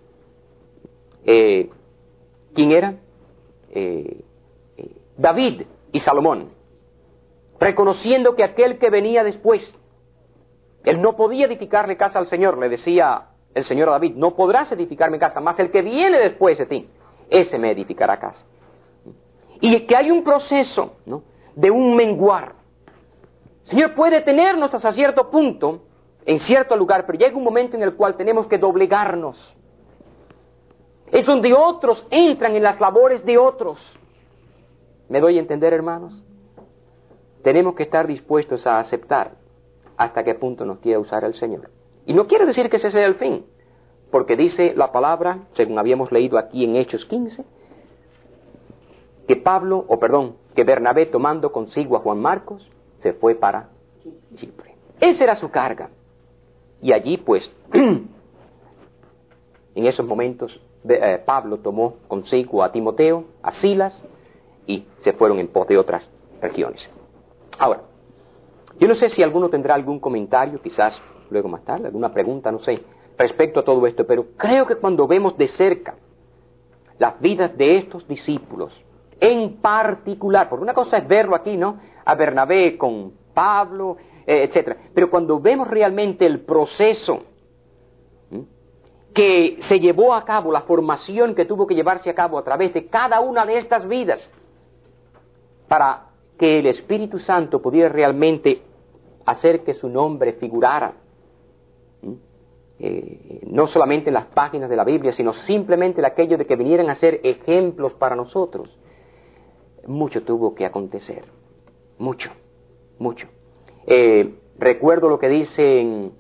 Eh, ¿Quién era? Eh, eh, David y Salomón, reconociendo que aquel que venía después, él no podía edificarle casa al Señor. Le decía el Señor a David, no podrás edificarme casa, mas el que viene después de ti, ese me edificará casa. Y que hay un proceso, ¿no?, de un menguar. El Señor puede tenernos hasta cierto punto, en cierto lugar, pero llega un momento en el cual tenemos que doblegarnos. Es donde otros entran en las labores de otros. ¿Me doy a entender, hermanos? Tenemos que estar dispuestos a aceptar hasta qué punto nos quiere usar el Señor. Y no quiere decir que ese sea el fin, porque dice la palabra, según habíamos leído aquí en Hechos quince, que Pablo, o perdón, que Bernabé, tomando consigo a Juan Marcos, se fue para Chipre. Esa era su carga. Y allí, pues, en esos momentos, eh, Pablo tomó consigo a Timoteo, a Silas, y se fueron en pos de otras regiones. Ahora, yo no sé si alguno tendrá algún comentario, quizás luego más tarde, alguna pregunta, no sé, respecto a todo esto, pero creo que cuando vemos de cerca las vidas de estos discípulos, en particular, porque una cosa es verlo aquí, ¿no?, a Bernabé con Pablo, eh, etcétera, pero cuando vemos realmente el proceso ¿sí?, que se llevó a cabo, la formación que tuvo que llevarse a cabo a través de cada una de estas vidas, para que el Espíritu Santo pudiera realmente hacer que su nombre figurara, ¿sí?, eh, no solamente en las páginas de la Biblia, sino simplemente en aquello de que vinieran a ser ejemplos para nosotros. Mucho tuvo que acontecer, mucho, mucho. Eh, recuerdo lo que dice en,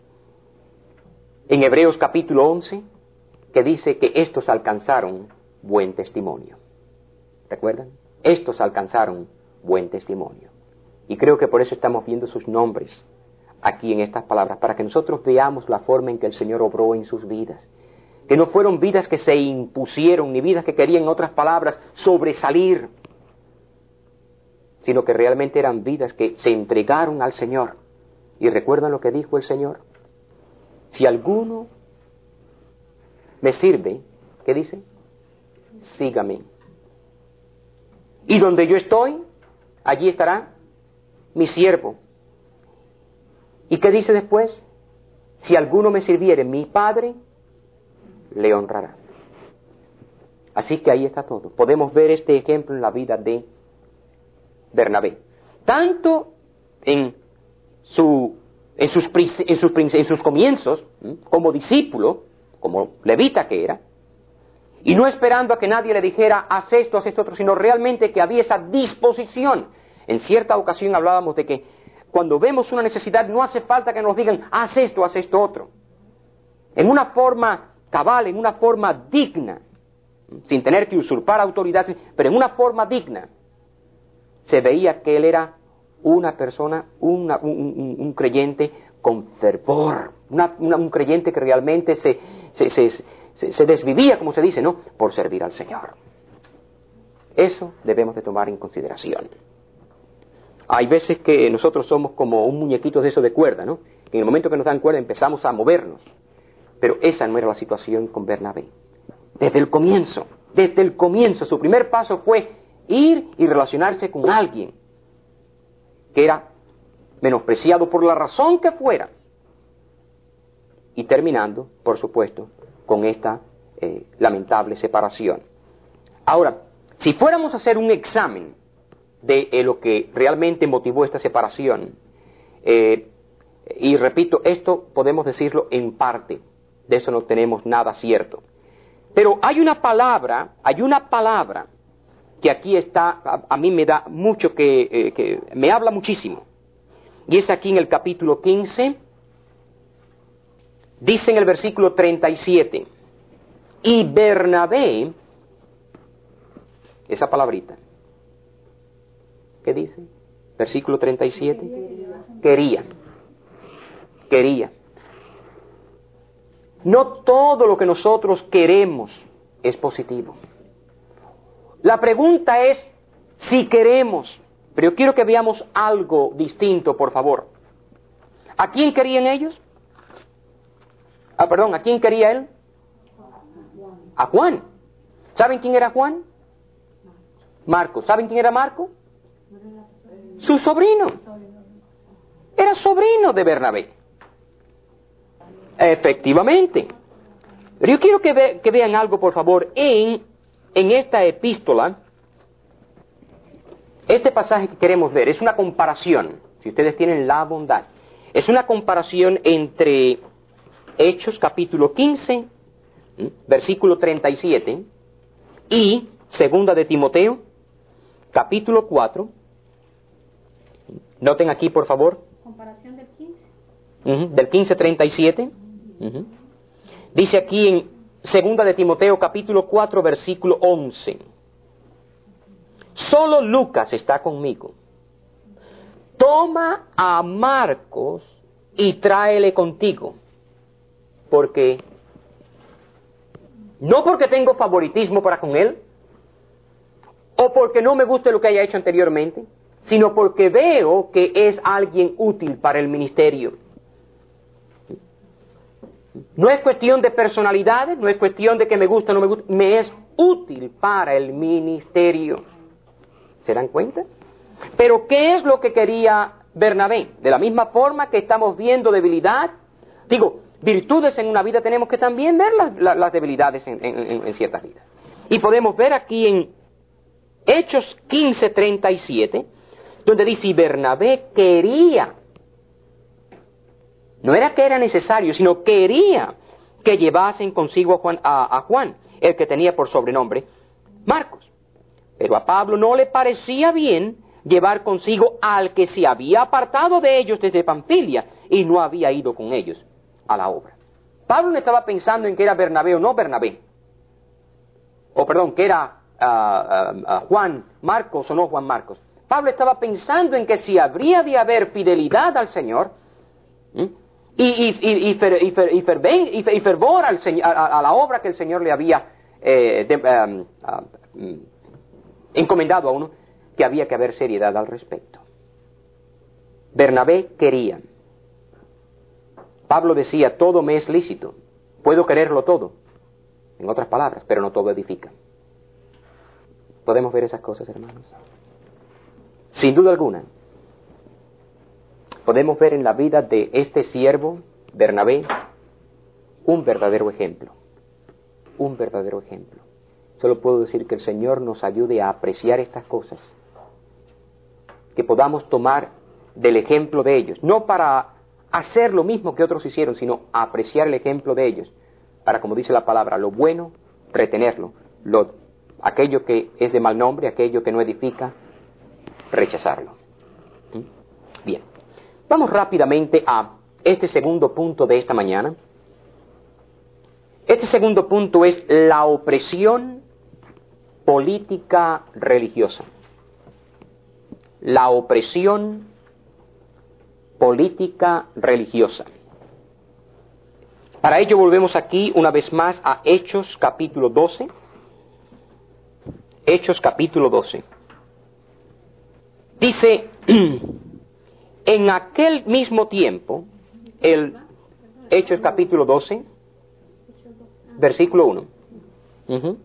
en Hebreos capítulo once, que dice que estos alcanzaron buen testimonio. ¿Recuerdan? Estos alcanzaron buen testimonio. Y creo que por eso estamos viendo sus nombres aquí en estas palabras, para que nosotros veamos la forma en que el Señor obró en sus vidas. Que no fueron vidas que se impusieron, ni vidas que querían, en otras palabras, sobresalir, sino que realmente eran vidas que se entregaron al Señor. ¿Y recuerdan lo que dijo el Señor? Si alguno me sirve, ¿qué dice? Sígame. Y donde yo estoy, allí estará mi siervo. ¿Y qué dice después? Si alguno me sirviere, mi Padre le honrará. Así que ahí está todo. Podemos ver este ejemplo en la vida de Bernabé, tanto en, su, en, sus, en, sus, en sus comienzos, ¿sí?, como discípulo, como levita que era, y no esperando a que nadie le dijera, haz esto, haz esto otro, sino realmente que había esa disposición. En cierta ocasión hablábamos de que cuando vemos una necesidad no hace falta que nos digan, haz esto, haz esto otro. En una forma cabal, en una forma digna, sin tener que usurpar autoridad, pero en una forma digna, se veía que él era una persona, una, un, un, un creyente con fervor, una, una, un creyente que realmente se, se, se, se, se desvivía, como se dice, ¿no?, por servir al Señor. Eso debemos de tomar en consideración. Hay veces que nosotros somos como un muñequito de eso de cuerda, ¿no?, que en el momento que nos dan cuerda empezamos a movernos. Pero esa no era la situación con Bernabé. Desde el comienzo, desde el comienzo, su primer paso fue ir y relacionarse con alguien que era menospreciado por la razón que fuera. Y terminando, por supuesto, con esta eh, lamentable separación. Ahora, si fuéramos a hacer un examen de eh, lo que realmente motivó esta separación, eh, y repito, esto podemos decirlo en parte, de eso no tenemos nada cierto. Pero hay una palabra, hay una palabra que aquí está, a, a mí me da mucho que, eh, que me habla muchísimo. Y es aquí en el capítulo quince, dice en el versículo treinta y siete, y Bernabé, esa palabrita, ¿qué dice? Versículo treinta y siete, quería, quería. No todo lo que nosotros queremos es positivo. La pregunta es si queremos, pero yo quiero que veamos algo distinto, por favor. ¿A quién querían ellos? Ah, perdón, ¿a quién quería él? A Juan. ¿Saben quién era Juan? Marcos. ¿Saben quién era Marco? Su sobrino. Era sobrino de Bernabé. Efectivamente. Pero yo quiero que, ve, que vean algo, por favor, en, en esta epístola. Este pasaje que queremos ver es una comparación, si ustedes tienen la bondad, es una comparación entre Hechos capítulo quince, versículo treinta y siete, y segunda de Timoteo, capítulo cuatro. Noten aquí, por favor. Comparación del quince. Uh-huh, del quince treinta y siete. Uh-huh. Dice aquí en segunda de Timoteo, capítulo cuatro, versículo once. Solo Lucas está conmigo. Toma a Marcos y tráele contigo. Porque, no porque tengo favoritismo para con él, o porque no me guste lo que haya hecho anteriormente, sino porque veo que es alguien útil para el ministerio. No es cuestión de personalidades, no es cuestión de que me gusta o no me gusta, me es útil para el ministerio. ¿Se dan cuenta? Pero ¿qué es lo que quería Bernabé? De la misma forma que estamos viendo debilidad, digo, virtudes en una vida, tenemos que también ver las, las, las debilidades en, en, en ciertas vidas. Y podemos ver aquí en Hechos quince treinta y siete, donde dice, y Bernabé quería, no era que era necesario, sino quería que llevasen consigo a Juan, a, a Juan, el que tenía por sobrenombre Marcos. Pero a Pablo no le parecía bien llevar consigo al que se había apartado de ellos desde Panfilia y no había ido con ellos a la obra. Pablo no estaba pensando en que era Bernabé o no Bernabé. O perdón, que era uh, uh, uh, Juan Marcos o no Juan Marcos. Pablo estaba pensando en que si habría de haber fidelidad al Señor, ¿sí? y, y, y, y, fer, y, fer, y, ferven, y, fer, y fervor al señor, a, a la obra que el Señor le había eh, de, um, uh, encomendado a uno, que había que haber seriedad al respecto. Bernabé quería. Pablo decía, todo me es lícito, puedo quererlo todo. En otras palabras, pero no todo edifica. ¿Podemos ver esas cosas, hermanos? Sin duda alguna, podemos ver en la vida de este siervo, Bernabé, un verdadero ejemplo. Un verdadero ejemplo. Solo puedo decir que el Señor nos ayude a apreciar estas cosas, que podamos tomar del ejemplo de ellos, no para hacer lo mismo que otros hicieron, sino apreciar el ejemplo de ellos, para, como dice la palabra, lo bueno, retenerlo, lo, aquello que es de mal nombre, aquello que no edifica, rechazarlo. ¿Mm? Bien, vamos rápidamente a este segundo punto de esta mañana. Este segundo punto es la opresión política religiosa. La opresión política religiosa. Para ello volvemos aquí una vez más a Hechos capítulo doce. Hechos capítulo doce. Dice, en aquel mismo tiempo, el Hechos capítulo doce, versículo uno. Uh-huh.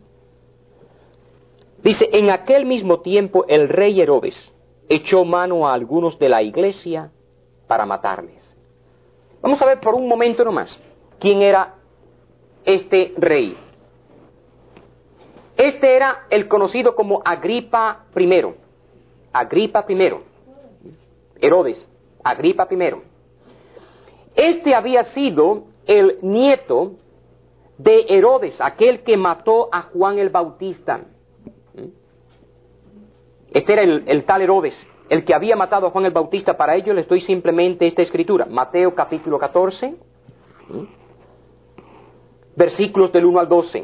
Dice, en aquel mismo tiempo el rey Herodes echó mano a algunos de la iglesia para matarles. Vamos a ver por un momento nomás quién era este rey. Este era el conocido como Agripa I. Agripa I. Herodes, Agripa I. Este había sido el nieto de Herodes, aquel que mató a Juan el Bautista. Este era el, el tal Herodes, el que había matado a Juan el Bautista. Para ello les doy simplemente esta escritura. Mateo capítulo catorce, versículos del uno al doce.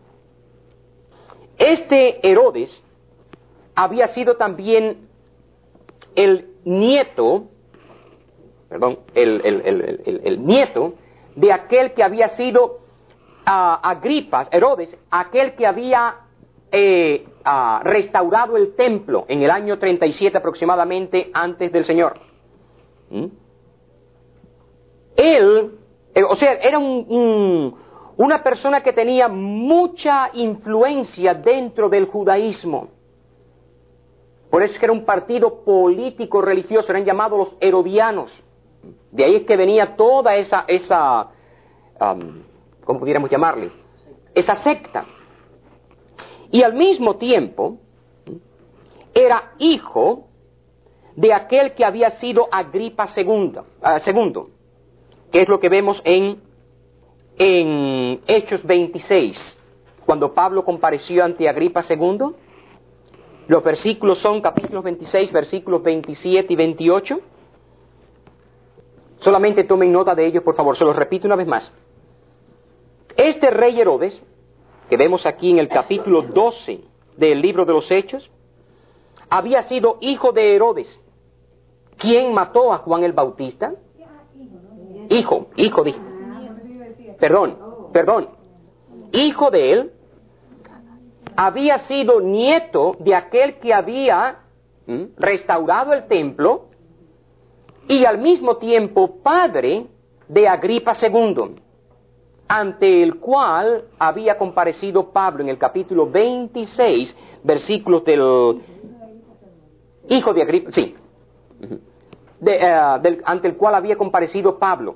Este Herodes había sido también el nieto, perdón, el, el, el, el, el nieto de aquel que había sido uh, Agripas, Herodes, aquel que había eh, uh, restaurado el templo en el año treinta y siete aproximadamente antes del Señor. ¿Mm? Él, eh, o sea, era un, un, una persona que tenía mucha influencia dentro del judaísmo. Por eso es que era un partido político religioso, eran llamados los herodianos. De ahí es que venía toda esa, esa um, ¿cómo pudiéramos llamarle? Esa secta. Y al mismo tiempo, era hijo de aquel que había sido Agripa segundo, uh, segundo que es lo que vemos en, en Hechos veintiséis, cuando Pablo compareció ante Agripa segundo. Los versículos son capítulos veintiséis, versículos veintisiete y veintiocho. Solamente tomen nota de ellos, por favor, se los repito una vez más. Este rey Herodes, que vemos aquí en el capítulo doce del libro de los Hechos, había sido hijo de Herodes. ¿Quién mató a Juan el Bautista? Hijo, hijo de... Perdón, perdón. Hijo de él. Había sido nieto de aquel que había ¿m? restaurado el templo y al mismo tiempo padre de Agripa segundo, ante el cual había comparecido Pablo en el capítulo veintiséis, versículos del hijo de Agripa, sí, de, uh, del, ante el cual había comparecido Pablo.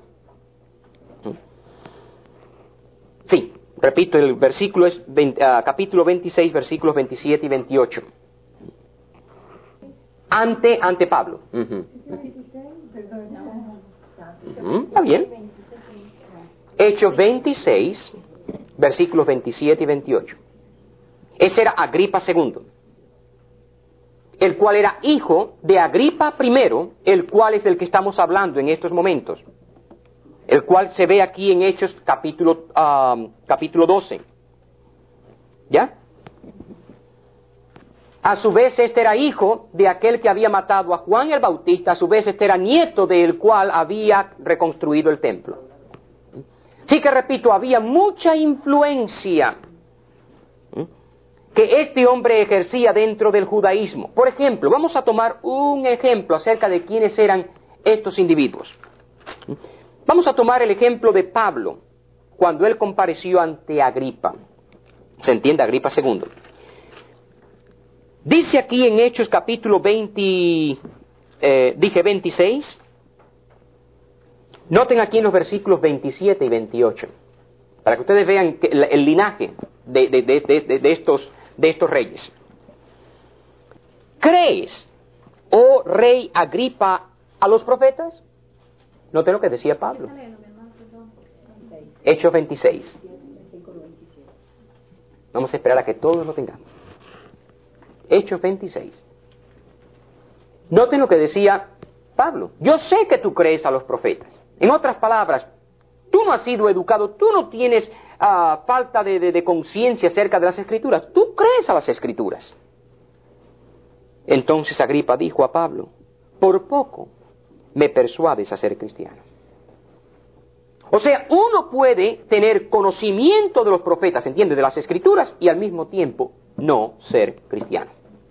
Sí. Repito, el versículo es veinte, uh, capítulo veintiséis, versículos veintisiete y veintiocho. Ante, ante Pablo. Uh-huh. Uh-huh. ¿Está bien? Hechos veintiséis, versículos veintisiete y veintiocho. Ese era Agripa segundo, el cual era hijo de Agripa primero, el cual es del que estamos hablando en estos momentos, el cual se ve aquí en Hechos capítulo, uh, capítulo doce. ¿Ya? A su vez este era hijo de aquel que había matado a Juan el Bautista, a su vez este era nieto del cual había reconstruido el templo. Sí que repito, había mucha influencia que este hombre ejercía dentro del judaísmo. Por ejemplo, vamos a tomar un ejemplo acerca de quiénes eran estos individuos. Vamos a tomar el ejemplo de Pablo, cuando él compareció ante Agripa. ¿Se entiende? Agripa segundo. Dice aquí en Hechos capítulo veinte, eh, dije veintiséis. Noten aquí en los versículos veintisiete y veintiocho, para que ustedes vean que el, el linaje de, de, de, de, de, estos, de estos reyes. ¿Crees, oh rey Agripa, a los profetas? Note lo que decía Pablo. Hechos veintiséis. Vamos a esperar a que todos lo tengamos. Hechos veintiséis. Noten lo que decía Pablo. Yo sé que tú crees a los profetas. En otras palabras, tú no has sido educado, tú no tienes uh, falta de, de, de conciencia acerca de las Escrituras. Tú crees a las Escrituras. Entonces Agripa dijo a Pablo, por poco me persuades a ser cristiano. O sea, uno puede tener conocimiento de los profetas, ¿entiende? De las Escrituras y al mismo tiempo no ser cristiano.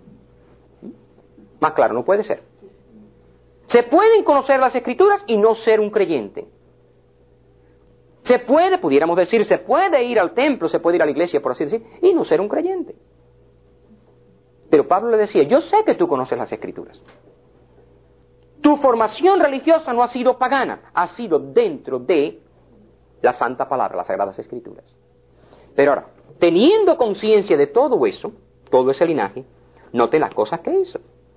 Más claro, no puede ser. Se pueden conocer las Escrituras y no ser un creyente. Se puede, pudiéramos decir, se puede ir al templo, se puede ir a la iglesia, por así decir, y no ser un creyente. Pero Pablo le decía, yo sé que tú conoces las Escrituras. Tu formación religiosa no ha sido pagana, ha sido dentro de la Santa Palabra, las Sagradas Escrituras. Pero ahora, teniendo conciencia de todo eso, todo ese linaje, note las cosas que hizo.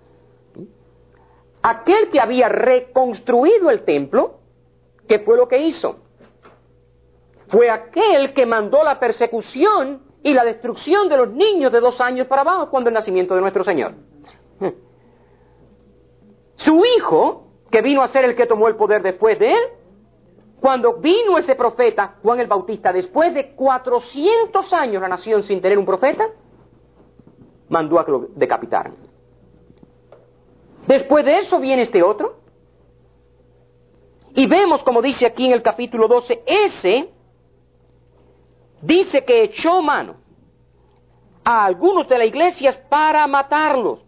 Aquel que había reconstruido el templo, ¿qué fue lo que hizo? Fue aquel que mandó la persecución y la destrucción de los niños de dos años para abajo cuando el nacimiento de nuestro Señor. Su hijo, que vino a ser el que tomó el poder después de él, cuando vino ese profeta, Juan el Bautista, después de cuatrocientos años la nación sin tener un profeta, mandó a que lo decapitaran. Después de eso viene este otro, y vemos, como dice aquí en el capítulo doce, ese dice que echó mano a algunos de las iglesias para matarlos,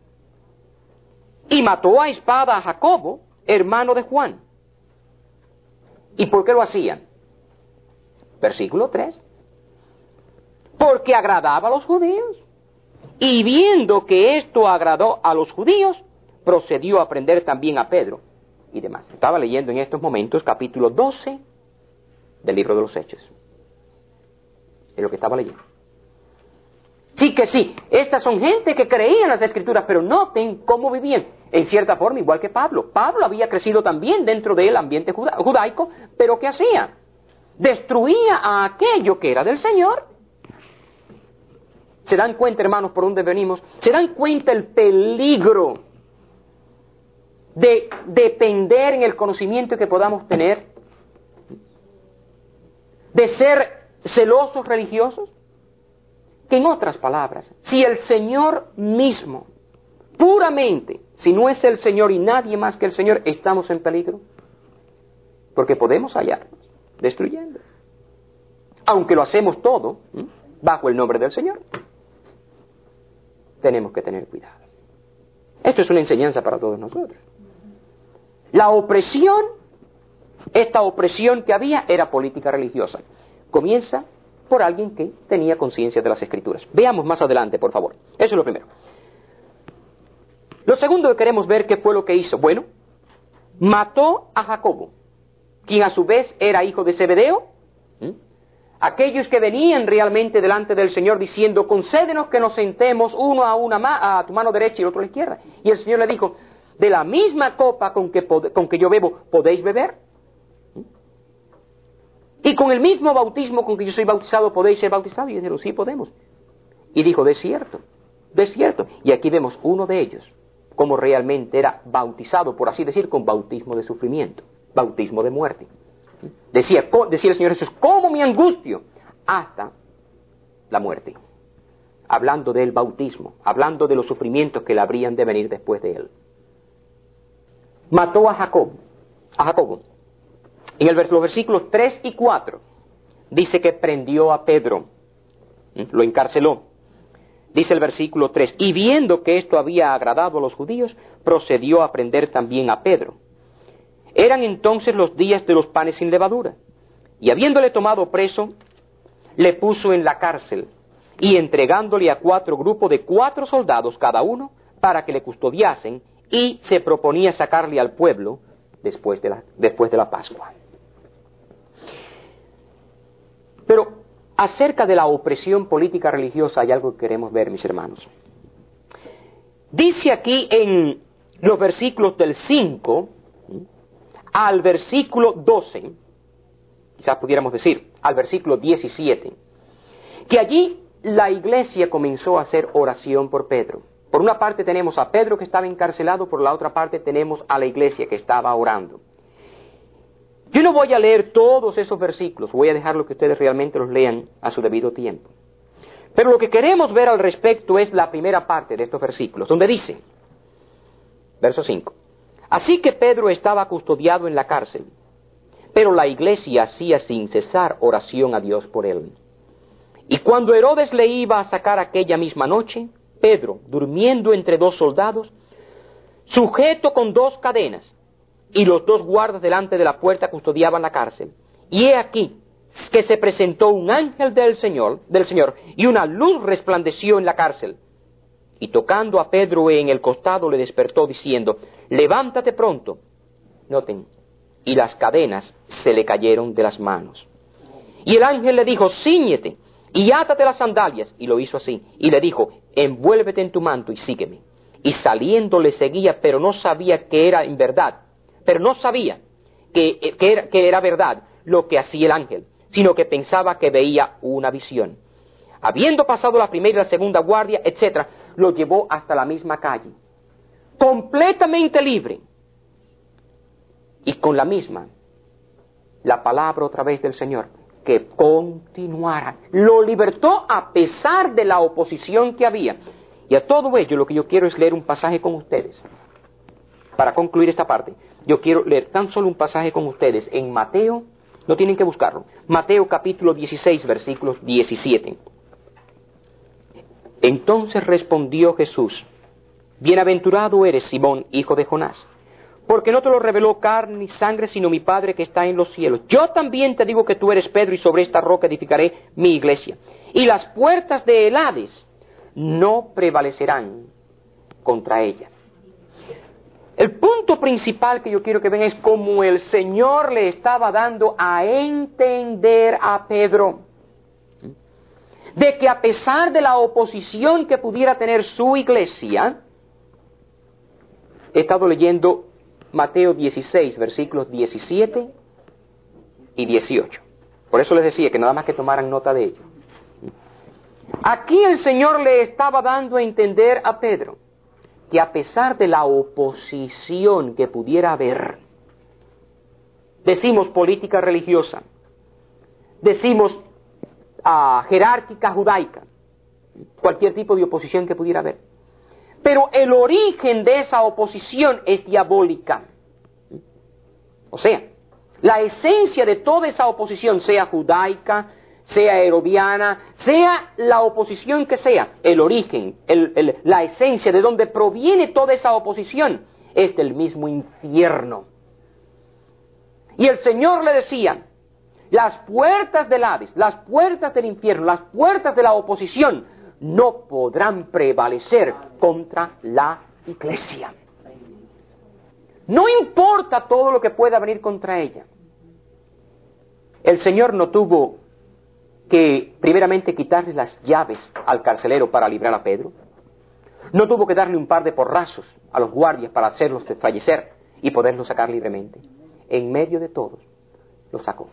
y mató a espada a Jacobo, hermano de Juan. ¿Y por qué lo hacían? Versículo tres. Porque agradaba a los judíos. Y viendo que esto agradó a los judíos, procedió a aprender también a Pedro y demás. Estaba leyendo en estos momentos capítulo doce del libro de los Hechos. Es lo que estaba leyendo. Sí que sí, estas son gente que creía en las Escrituras, pero noten cómo vivían. En cierta forma, igual que Pablo. Pablo había crecido también dentro del ambiente juda- judaico, pero ¿qué hacía? Destruía a aquello que era del Señor. ¿Se dan cuenta, hermanos, por dónde venimos? ¿Se dan cuenta el peligro de depender en el conocimiento que podamos tener? ¿De ser celosos religiosos? Que en otras palabras, si el Señor mismo, puramente, si no es el Señor y nadie más que el Señor, estamos en peligro. Porque podemos hallarnos destruyendo. Aunque lo hacemos todo ¿sí? bajo el nombre del Señor. Tenemos que tener cuidado. Esto es una enseñanza para todos nosotros. La opresión, esta opresión que había era política religiosa. Comienza por alguien que tenía conciencia de las Escrituras. Veamos más adelante, por favor. Eso es lo primero. Lo segundo que queremos ver, ¿qué fue lo que hizo? Bueno, mató a Jacobo, quien a su vez era hijo de Zebedeo. ¿Mm? Aquellos que venían realmente delante del Señor diciendo, concédenos que nos sentemos uno a una ma- a tu mano derecha y el otro a la izquierda. Y el Señor le dijo, de la misma copa con que, pod- con que yo bebo, ¿podéis beber? ¿Mm? Y con el mismo bautismo con que yo soy bautizado, ¿podéis ser bautizados? Y ellos dijeron, sí podemos. Y dijo, de cierto, de cierto. Y aquí vemos uno de ellos, como realmente era bautizado, por así decir, con bautismo de sufrimiento, bautismo de muerte. Decía, decía el Señor Jesús, ¿cómo me angustio? Hasta la muerte. Hablando del bautismo, hablando de los sufrimientos que le habrían de venir después de él. Mató a Jacob, a Jacobo. En el vers- los versículos tres y cuatro dice que prendió a Pedro, lo encarceló. Dice el versículo tres, y viendo que esto había agradado a los judíos, procedió a prender también a Pedro. Eran entonces los días de los panes sin levadura, y habiéndole tomado preso, le puso en la cárcel, y entregándole a cuatro grupos de cuatro soldados cada uno, para que le custodiasen, y se proponía sacarle al pueblo después de la, después de la Pascua. Pero acerca de la opresión política religiosa hay algo que queremos ver, mis hermanos. Dice aquí en los versículos del cinco al versículo doce, quizás pudiéramos decir, al versículo diecisiete, que allí la iglesia comenzó a hacer oración por Pedro. Por una parte tenemos a Pedro que estaba encarcelado, por la otra parte tenemos a la iglesia que estaba orando. Yo no voy a leer todos esos versículos, voy a dejarlo que ustedes realmente los lean a su debido tiempo. Pero lo que queremos ver al respecto es la primera parte de estos versículos, donde dice, verso cinco, así que Pedro estaba custodiado en la cárcel, pero la iglesia hacía sin cesar oración a Dios por él. Y cuando Herodes le iba a sacar aquella misma noche, Pedro, durmiendo entre dos soldados, sujeto con dos cadenas, y los dos guardas delante de la puerta custodiaban la cárcel. Y he aquí que se presentó un ángel del Señor, del Señor, y una luz resplandeció en la cárcel. Y tocando a Pedro en el costado le despertó diciendo, levántate pronto. Noten, y las cadenas se le cayeron de las manos. Y el ángel le dijo, cíñete y átate las sandalias. Y lo hizo así. Y le dijo, envuélvete en tu manto y sígueme. Y saliendo le seguía, pero no sabía que era en verdad. Pero no sabía que, que, era, que era verdad lo que hacía el ángel, sino que pensaba que veía una visión. Habiendo pasado la primera y la segunda guardia, etcétera, lo llevó hasta la misma calle, completamente libre, y con la misma, la palabra otra vez del Señor, que continuara. Lo libertó a pesar de la oposición que había. Y a todo ello lo que yo quiero es leer un pasaje con ustedes. Para concluir esta parte, yo quiero leer tan solo un pasaje con ustedes en Mateo, no tienen que buscarlo, Mateo capítulo dieciséis, versículos diecisiete. Entonces respondió Jesús, bienaventurado eres Simón, hijo de Jonás, porque no te lo reveló carne ni sangre, sino mi Padre que está en los cielos. Yo también te digo que tú eres Pedro, y sobre esta roca edificaré mi iglesia. Y las puertas de Hades no prevalecerán contra ella. El punto principal que yo quiero que vean es cómo el Señor le estaba dando a entender a Pedro de que a pesar de la oposición que pudiera tener su iglesia, he estado leyendo Mateo dieciséis, versículos diecisiete y dieciocho. Por eso les decía que nada más que tomaran nota de ello. Aquí el Señor le estaba dando a entender a Pedro que a pesar de la oposición que pudiera haber, decimos política religiosa, decimos uh, jerárquica judaica, cualquier tipo de oposición que pudiera haber, pero el origen de esa oposición es diabólica. O sea, la esencia de toda esa oposición, sea judaica, sea herodiana, sea la oposición que sea, el origen, el, el, la esencia de donde proviene toda esa oposición, es del mismo infierno. Y el Señor le decía, las puertas del Hades, las puertas del infierno, las puertas de la oposición, no podrán prevalecer contra la iglesia. No importa todo lo que pueda venir contra ella. El Señor no tuvo que primeramente quitarle las llaves al carcelero para librar a Pedro. No tuvo que darle un par de porrazos a los guardias para hacerlos desfallecer y poderlos sacar libremente. En medio de todos, los sacó.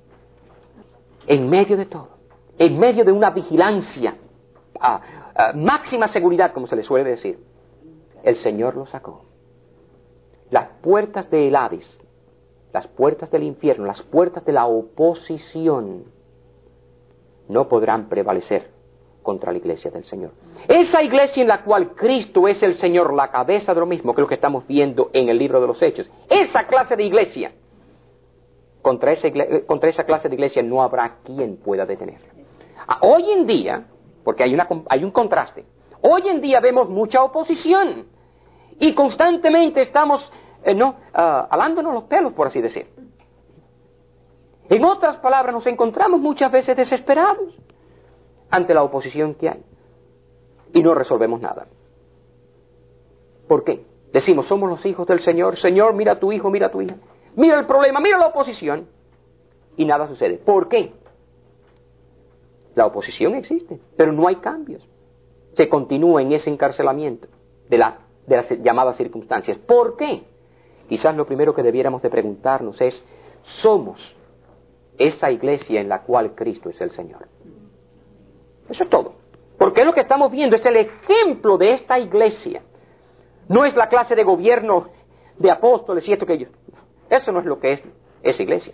En medio de todo. En medio de una vigilancia, a, a máxima seguridad, como se le suele decir, el Señor los sacó. Las puertas del Hades, las puertas del infierno, las puertas de la oposición, no podrán prevalecer contra la iglesia del Señor. Esa iglesia en la cual Cristo es el Señor, la cabeza de lo mismo, que es lo que estamos viendo en el libro de los Hechos. Esa clase de iglesia, contra esa, iglesia, contra esa clase de iglesia no habrá quien pueda detenerla. Hoy en día, porque hay, una, hay un contraste, hoy en día vemos mucha oposición y constantemente estamos, eh, no, uh, alándonos los pelos, por así decir. En otras palabras, nos encontramos muchas veces desesperados ante la oposición que hay y no resolvemos nada. ¿Por qué? Decimos, somos los hijos del Señor. Señor, mira a tu hijo, mira a tu hija. Mira el problema, mira la oposición. Y nada sucede. ¿Por qué? La oposición existe, pero no hay cambios. Se continúa en ese encarcelamiento de, la, de las llamadas circunstancias. ¿Por qué? Quizás lo primero que debiéramos de preguntarnos es, ¿somos esa iglesia en la cual Cristo es el Señor? Eso es todo. Porque es lo que estamos viendo, es el ejemplo de esta iglesia. No es la clase de gobierno de apóstoles y esto que ellos. Eso no es lo que es esa iglesia.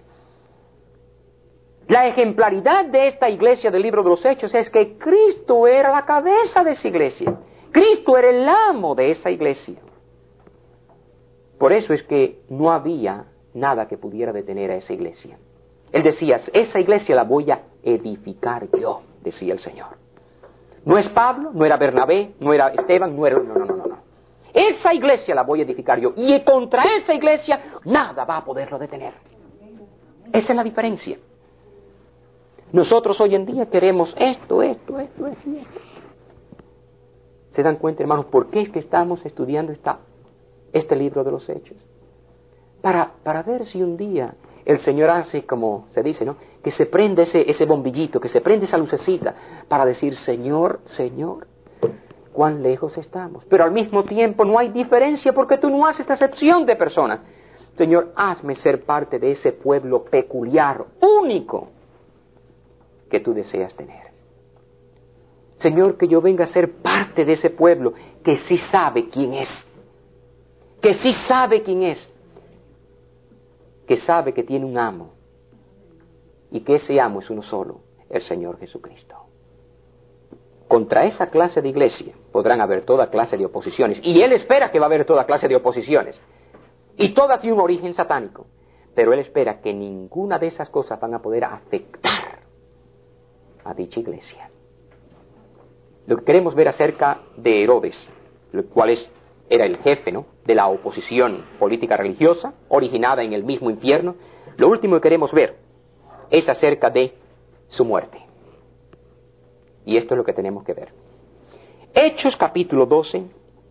La ejemplaridad de esta iglesia del libro de los Hechos es que Cristo era la cabeza de esa iglesia. Cristo era el amo de esa iglesia. Por eso es que no había nada que pudiera detener a esa iglesia. Él decía, esa iglesia la voy a edificar yo, decía el Señor. No es Pablo, no era Bernabé, no era Esteban, no era... No, no, no, no. Esa iglesia la voy a edificar yo. Y contra esa iglesia nada va a poderlo detener. Esa es la diferencia. Nosotros hoy en día queremos esto, esto, esto, esto, esto. ¿Se dan cuenta, hermanos, por qué es que estamos estudiando esta, este libro de los Hechos? Para, para ver si un día el Señor hace, como se dice, ¿no?, que se prende ese, ese bombillito, que se prende esa lucecita, para decir, Señor, Señor, cuán lejos estamos. Pero al mismo tiempo no hay diferencia porque tú no haces esta acepción de persona. Señor, hazme ser parte de ese pueblo peculiar, único, que tú deseas tener. Señor, que yo venga a ser parte de ese pueblo que sí sabe quién es, que sí sabe quién es, que sabe que tiene un amo y que ese amo es uno solo, el Señor Jesucristo. Contra esa clase de iglesia podrán haber toda clase de oposiciones, y Él espera que va a haber toda clase de oposiciones, y todas tienen un origen satánico, pero Él espera que ninguna de esas cosas van a poder afectar a dicha iglesia. Lo que queremos ver acerca de Herodes, el cual es, era el jefe, ¿no?, de la oposición política religiosa, originada en el mismo infierno, lo último que queremos ver es acerca de su muerte. Y esto es lo que tenemos que ver. Hechos capítulo doce,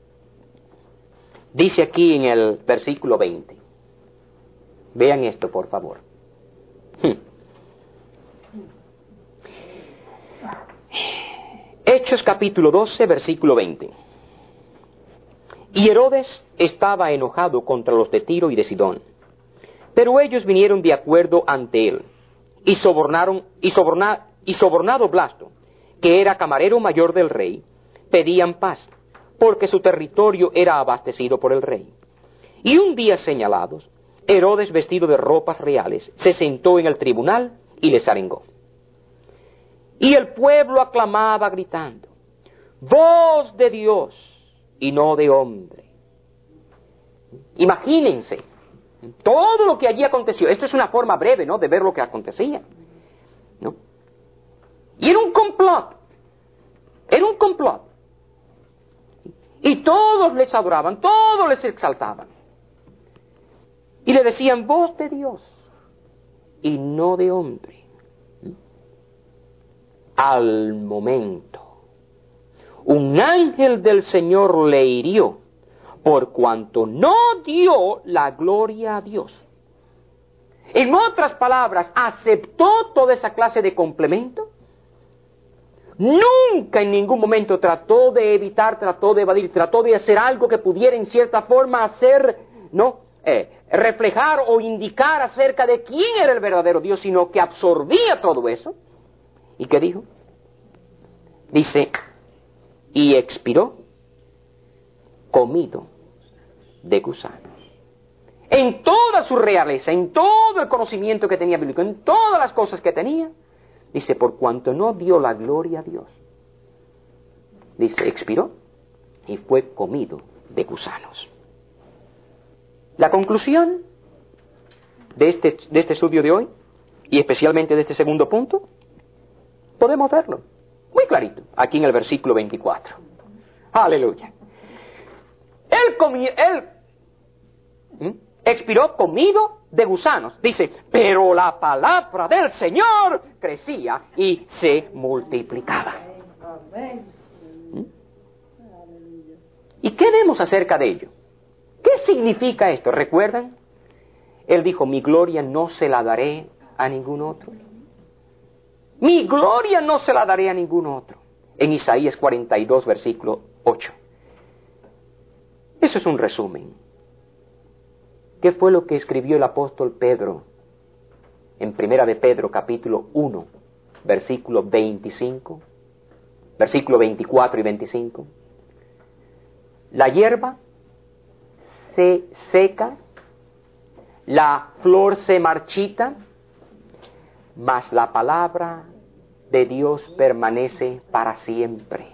dice aquí en el versículo veinte. Vean esto, por favor. Hmm. Hechos capítulo doce, versículo veinte. Y Herodes estaba enojado contra los de Tiro y de Sidón, pero ellos vinieron de acuerdo ante él, y sobornaron, y soborna, y sobornado Blasto, que era camarero mayor del rey, pedían paz, porque su territorio era abastecido por el rey. Y un día señalados, Herodes, vestido de ropas reales, se sentó en el tribunal y les arengó. Y el pueblo aclamaba gritando: voz de Dios y no de hombre. Imagínense todo lo que allí aconteció. Esto es una forma breve, ¿no?, de ver lo que acontecía, ¿no? Y era un complot, era un complot. Y todos les adoraban, todos les exaltaban. Y le decían: voz de Dios y no de hombre. Al momento, un ángel del Señor le hirió, por cuanto no dio la gloria a Dios. En otras palabras, aceptó toda esa clase de complemento. Nunca en ningún momento trató de evitar, trató de evadir, trató de hacer algo que pudiera en cierta forma hacer, ¿no?, eh, reflejar o indicar acerca de quién era el verdadero Dios, sino que absorbía todo eso. ¿Y qué dijo? Dice: y expiró comido de gusanos. En toda su realeza, en todo el conocimiento que tenía bíblico, en todas las cosas que tenía, dice: por cuanto no dio la gloria a Dios, dice, expiró y fue comido de gusanos. La conclusión de este, de este estudio de hoy, y especialmente de este segundo punto, podemos verlo muy clarito aquí en el versículo veinticuatro. Aleluya. Él, comi, él ¿Mm? expiró comido de gusanos. Dice: pero la palabra del Señor crecía y se multiplicaba. ¿Mm? ¿Y qué vemos acerca de ello? ¿Qué significa esto? ¿Recuerdan? Él dijo: mi gloria no se la daré a ningún otro. Mi gloria no se la daré a ningún otro. En Isaías cuarenta y dos, versículo ocho. Eso es un resumen. ¿Qué fue lo que escribió el apóstol Pedro en Primera de Pedro, capítulo uno, versículo veinticinco? Versículo veinticuatro y veinticinco. La hierba se seca, la flor se marchita, mas la palabra de Dios permanece para siempre.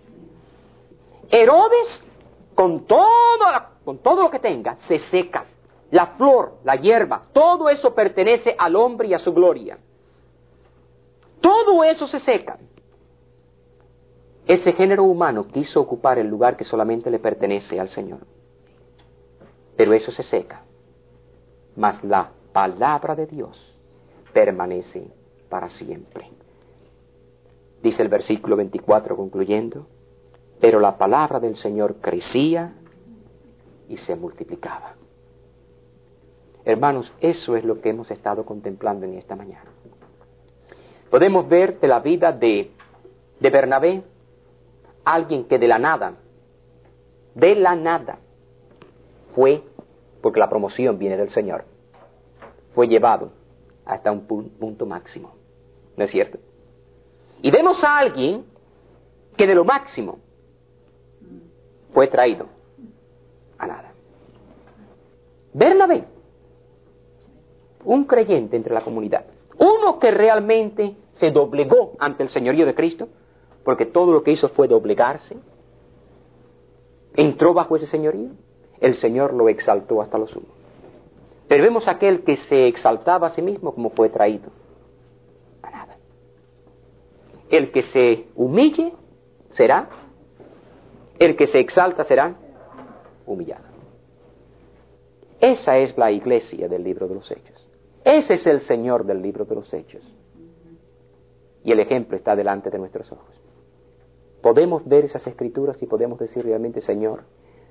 Herodes, con todo, con todo lo que tenga, se seca. La flor, la hierba, todo eso pertenece al hombre y a su gloria. Todo eso se seca. Ese género humano quiso ocupar el lugar que solamente le pertenece al Señor. Pero eso se seca. Mas la palabra de Dios permanece para siempre. Dice el versículo veinticuatro concluyendo: pero la palabra del Señor crecía y se multiplicaba. Hermanos, eso es lo que hemos estado contemplando en esta mañana. Podemos ver de la vida de, de Bernabé, alguien que de la nada, de la nada, fue, porque la promoción viene del Señor, fue llevado hasta un punto máximo. ¿No es cierto? Y vemos a alguien que de lo máximo fue traído a nada. Bernabé, un creyente entre la comunidad, uno que realmente se doblegó ante el señorío de Cristo, porque todo lo que hizo fue doblegarse, entró bajo ese señorío, el Señor lo exaltó hasta lo sumo. Pero vemos a aquel que se exaltaba a sí mismo como fue traído a nada. El que se humille será, el que se exalta será humillado. Esa es la iglesia del libro de los Hechos. Ese es el Señor del libro de los Hechos. Y el ejemplo está delante de nuestros ojos. Podemos ver esas escrituras y podemos decir realmente, Señor,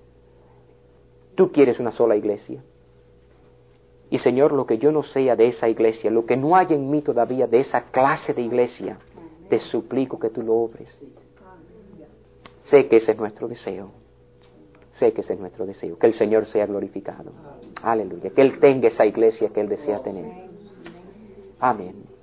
tú quieres una sola iglesia. Y Señor, lo que yo no sea de esa iglesia, lo que no haya en mí todavía de esa clase de iglesia, te suplico que tú lo obres. Sé que ese es nuestro deseo. Sé que ese es nuestro deseo. Que el Señor sea glorificado. Aleluya. Que Él tenga esa iglesia que Él desea tener. Amén.